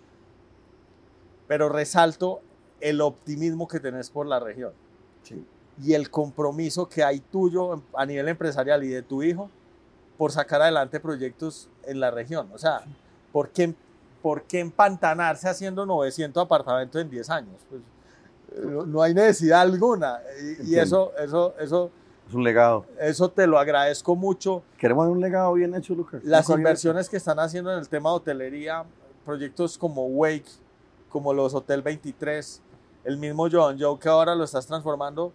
pero resalto el optimismo que tenés por la región. Sí. Y el compromiso que hay tuyo a nivel empresarial y de tu hijo por sacar adelante proyectos en la región. O sea, ¿por qué, por qué empantanarse haciendo novecientos apartamentos en diez años? Pues, no, no hay necesidad alguna. Y, y eso, eso, eso, Es un legado. eso te lo agradezco mucho. Queremos un legado bien hecho, Lucas. Las Nunca había inversiones que están haciendo en el tema de hotelería, proyectos como Wake, como los Hotel veintitrés, el mismo John Joe que ahora lo estás transformando.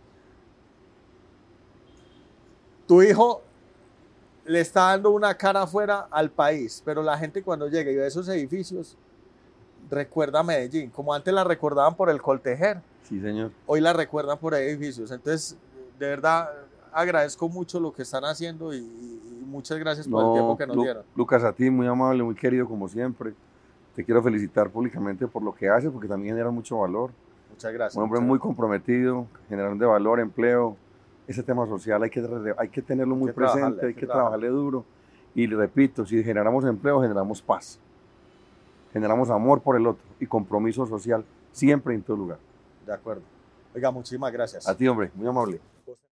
Tu hijo le está dando una cara afuera al país, pero la gente cuando llega y ve esos edificios, recuerda a Medellín. Como antes la recordaban por el Coltejer, Sí, señor. hoy la recuerdan por edificios. Entonces, de verdad, agradezco mucho lo que están haciendo y, y muchas gracias por el tiempo que nos Lu- dieron. Lucas, a ti, muy amable, muy querido como siempre. Te quiero felicitar públicamente por lo que haces, porque también genera mucho valor. Muchas gracias. Un hombre muchas muy comprometido, generando valor, empleo. Ese tema social hay que, hay que tenerlo muy que trabajarle, presente, hay hay que que trabajarle duro. Y repito, si generamos empleo, generamos paz. Generamos amor por el otro y compromiso social siempre en todo lugar. De acuerdo. Oiga, muchísimas gracias. A ti, hombre, muy amable.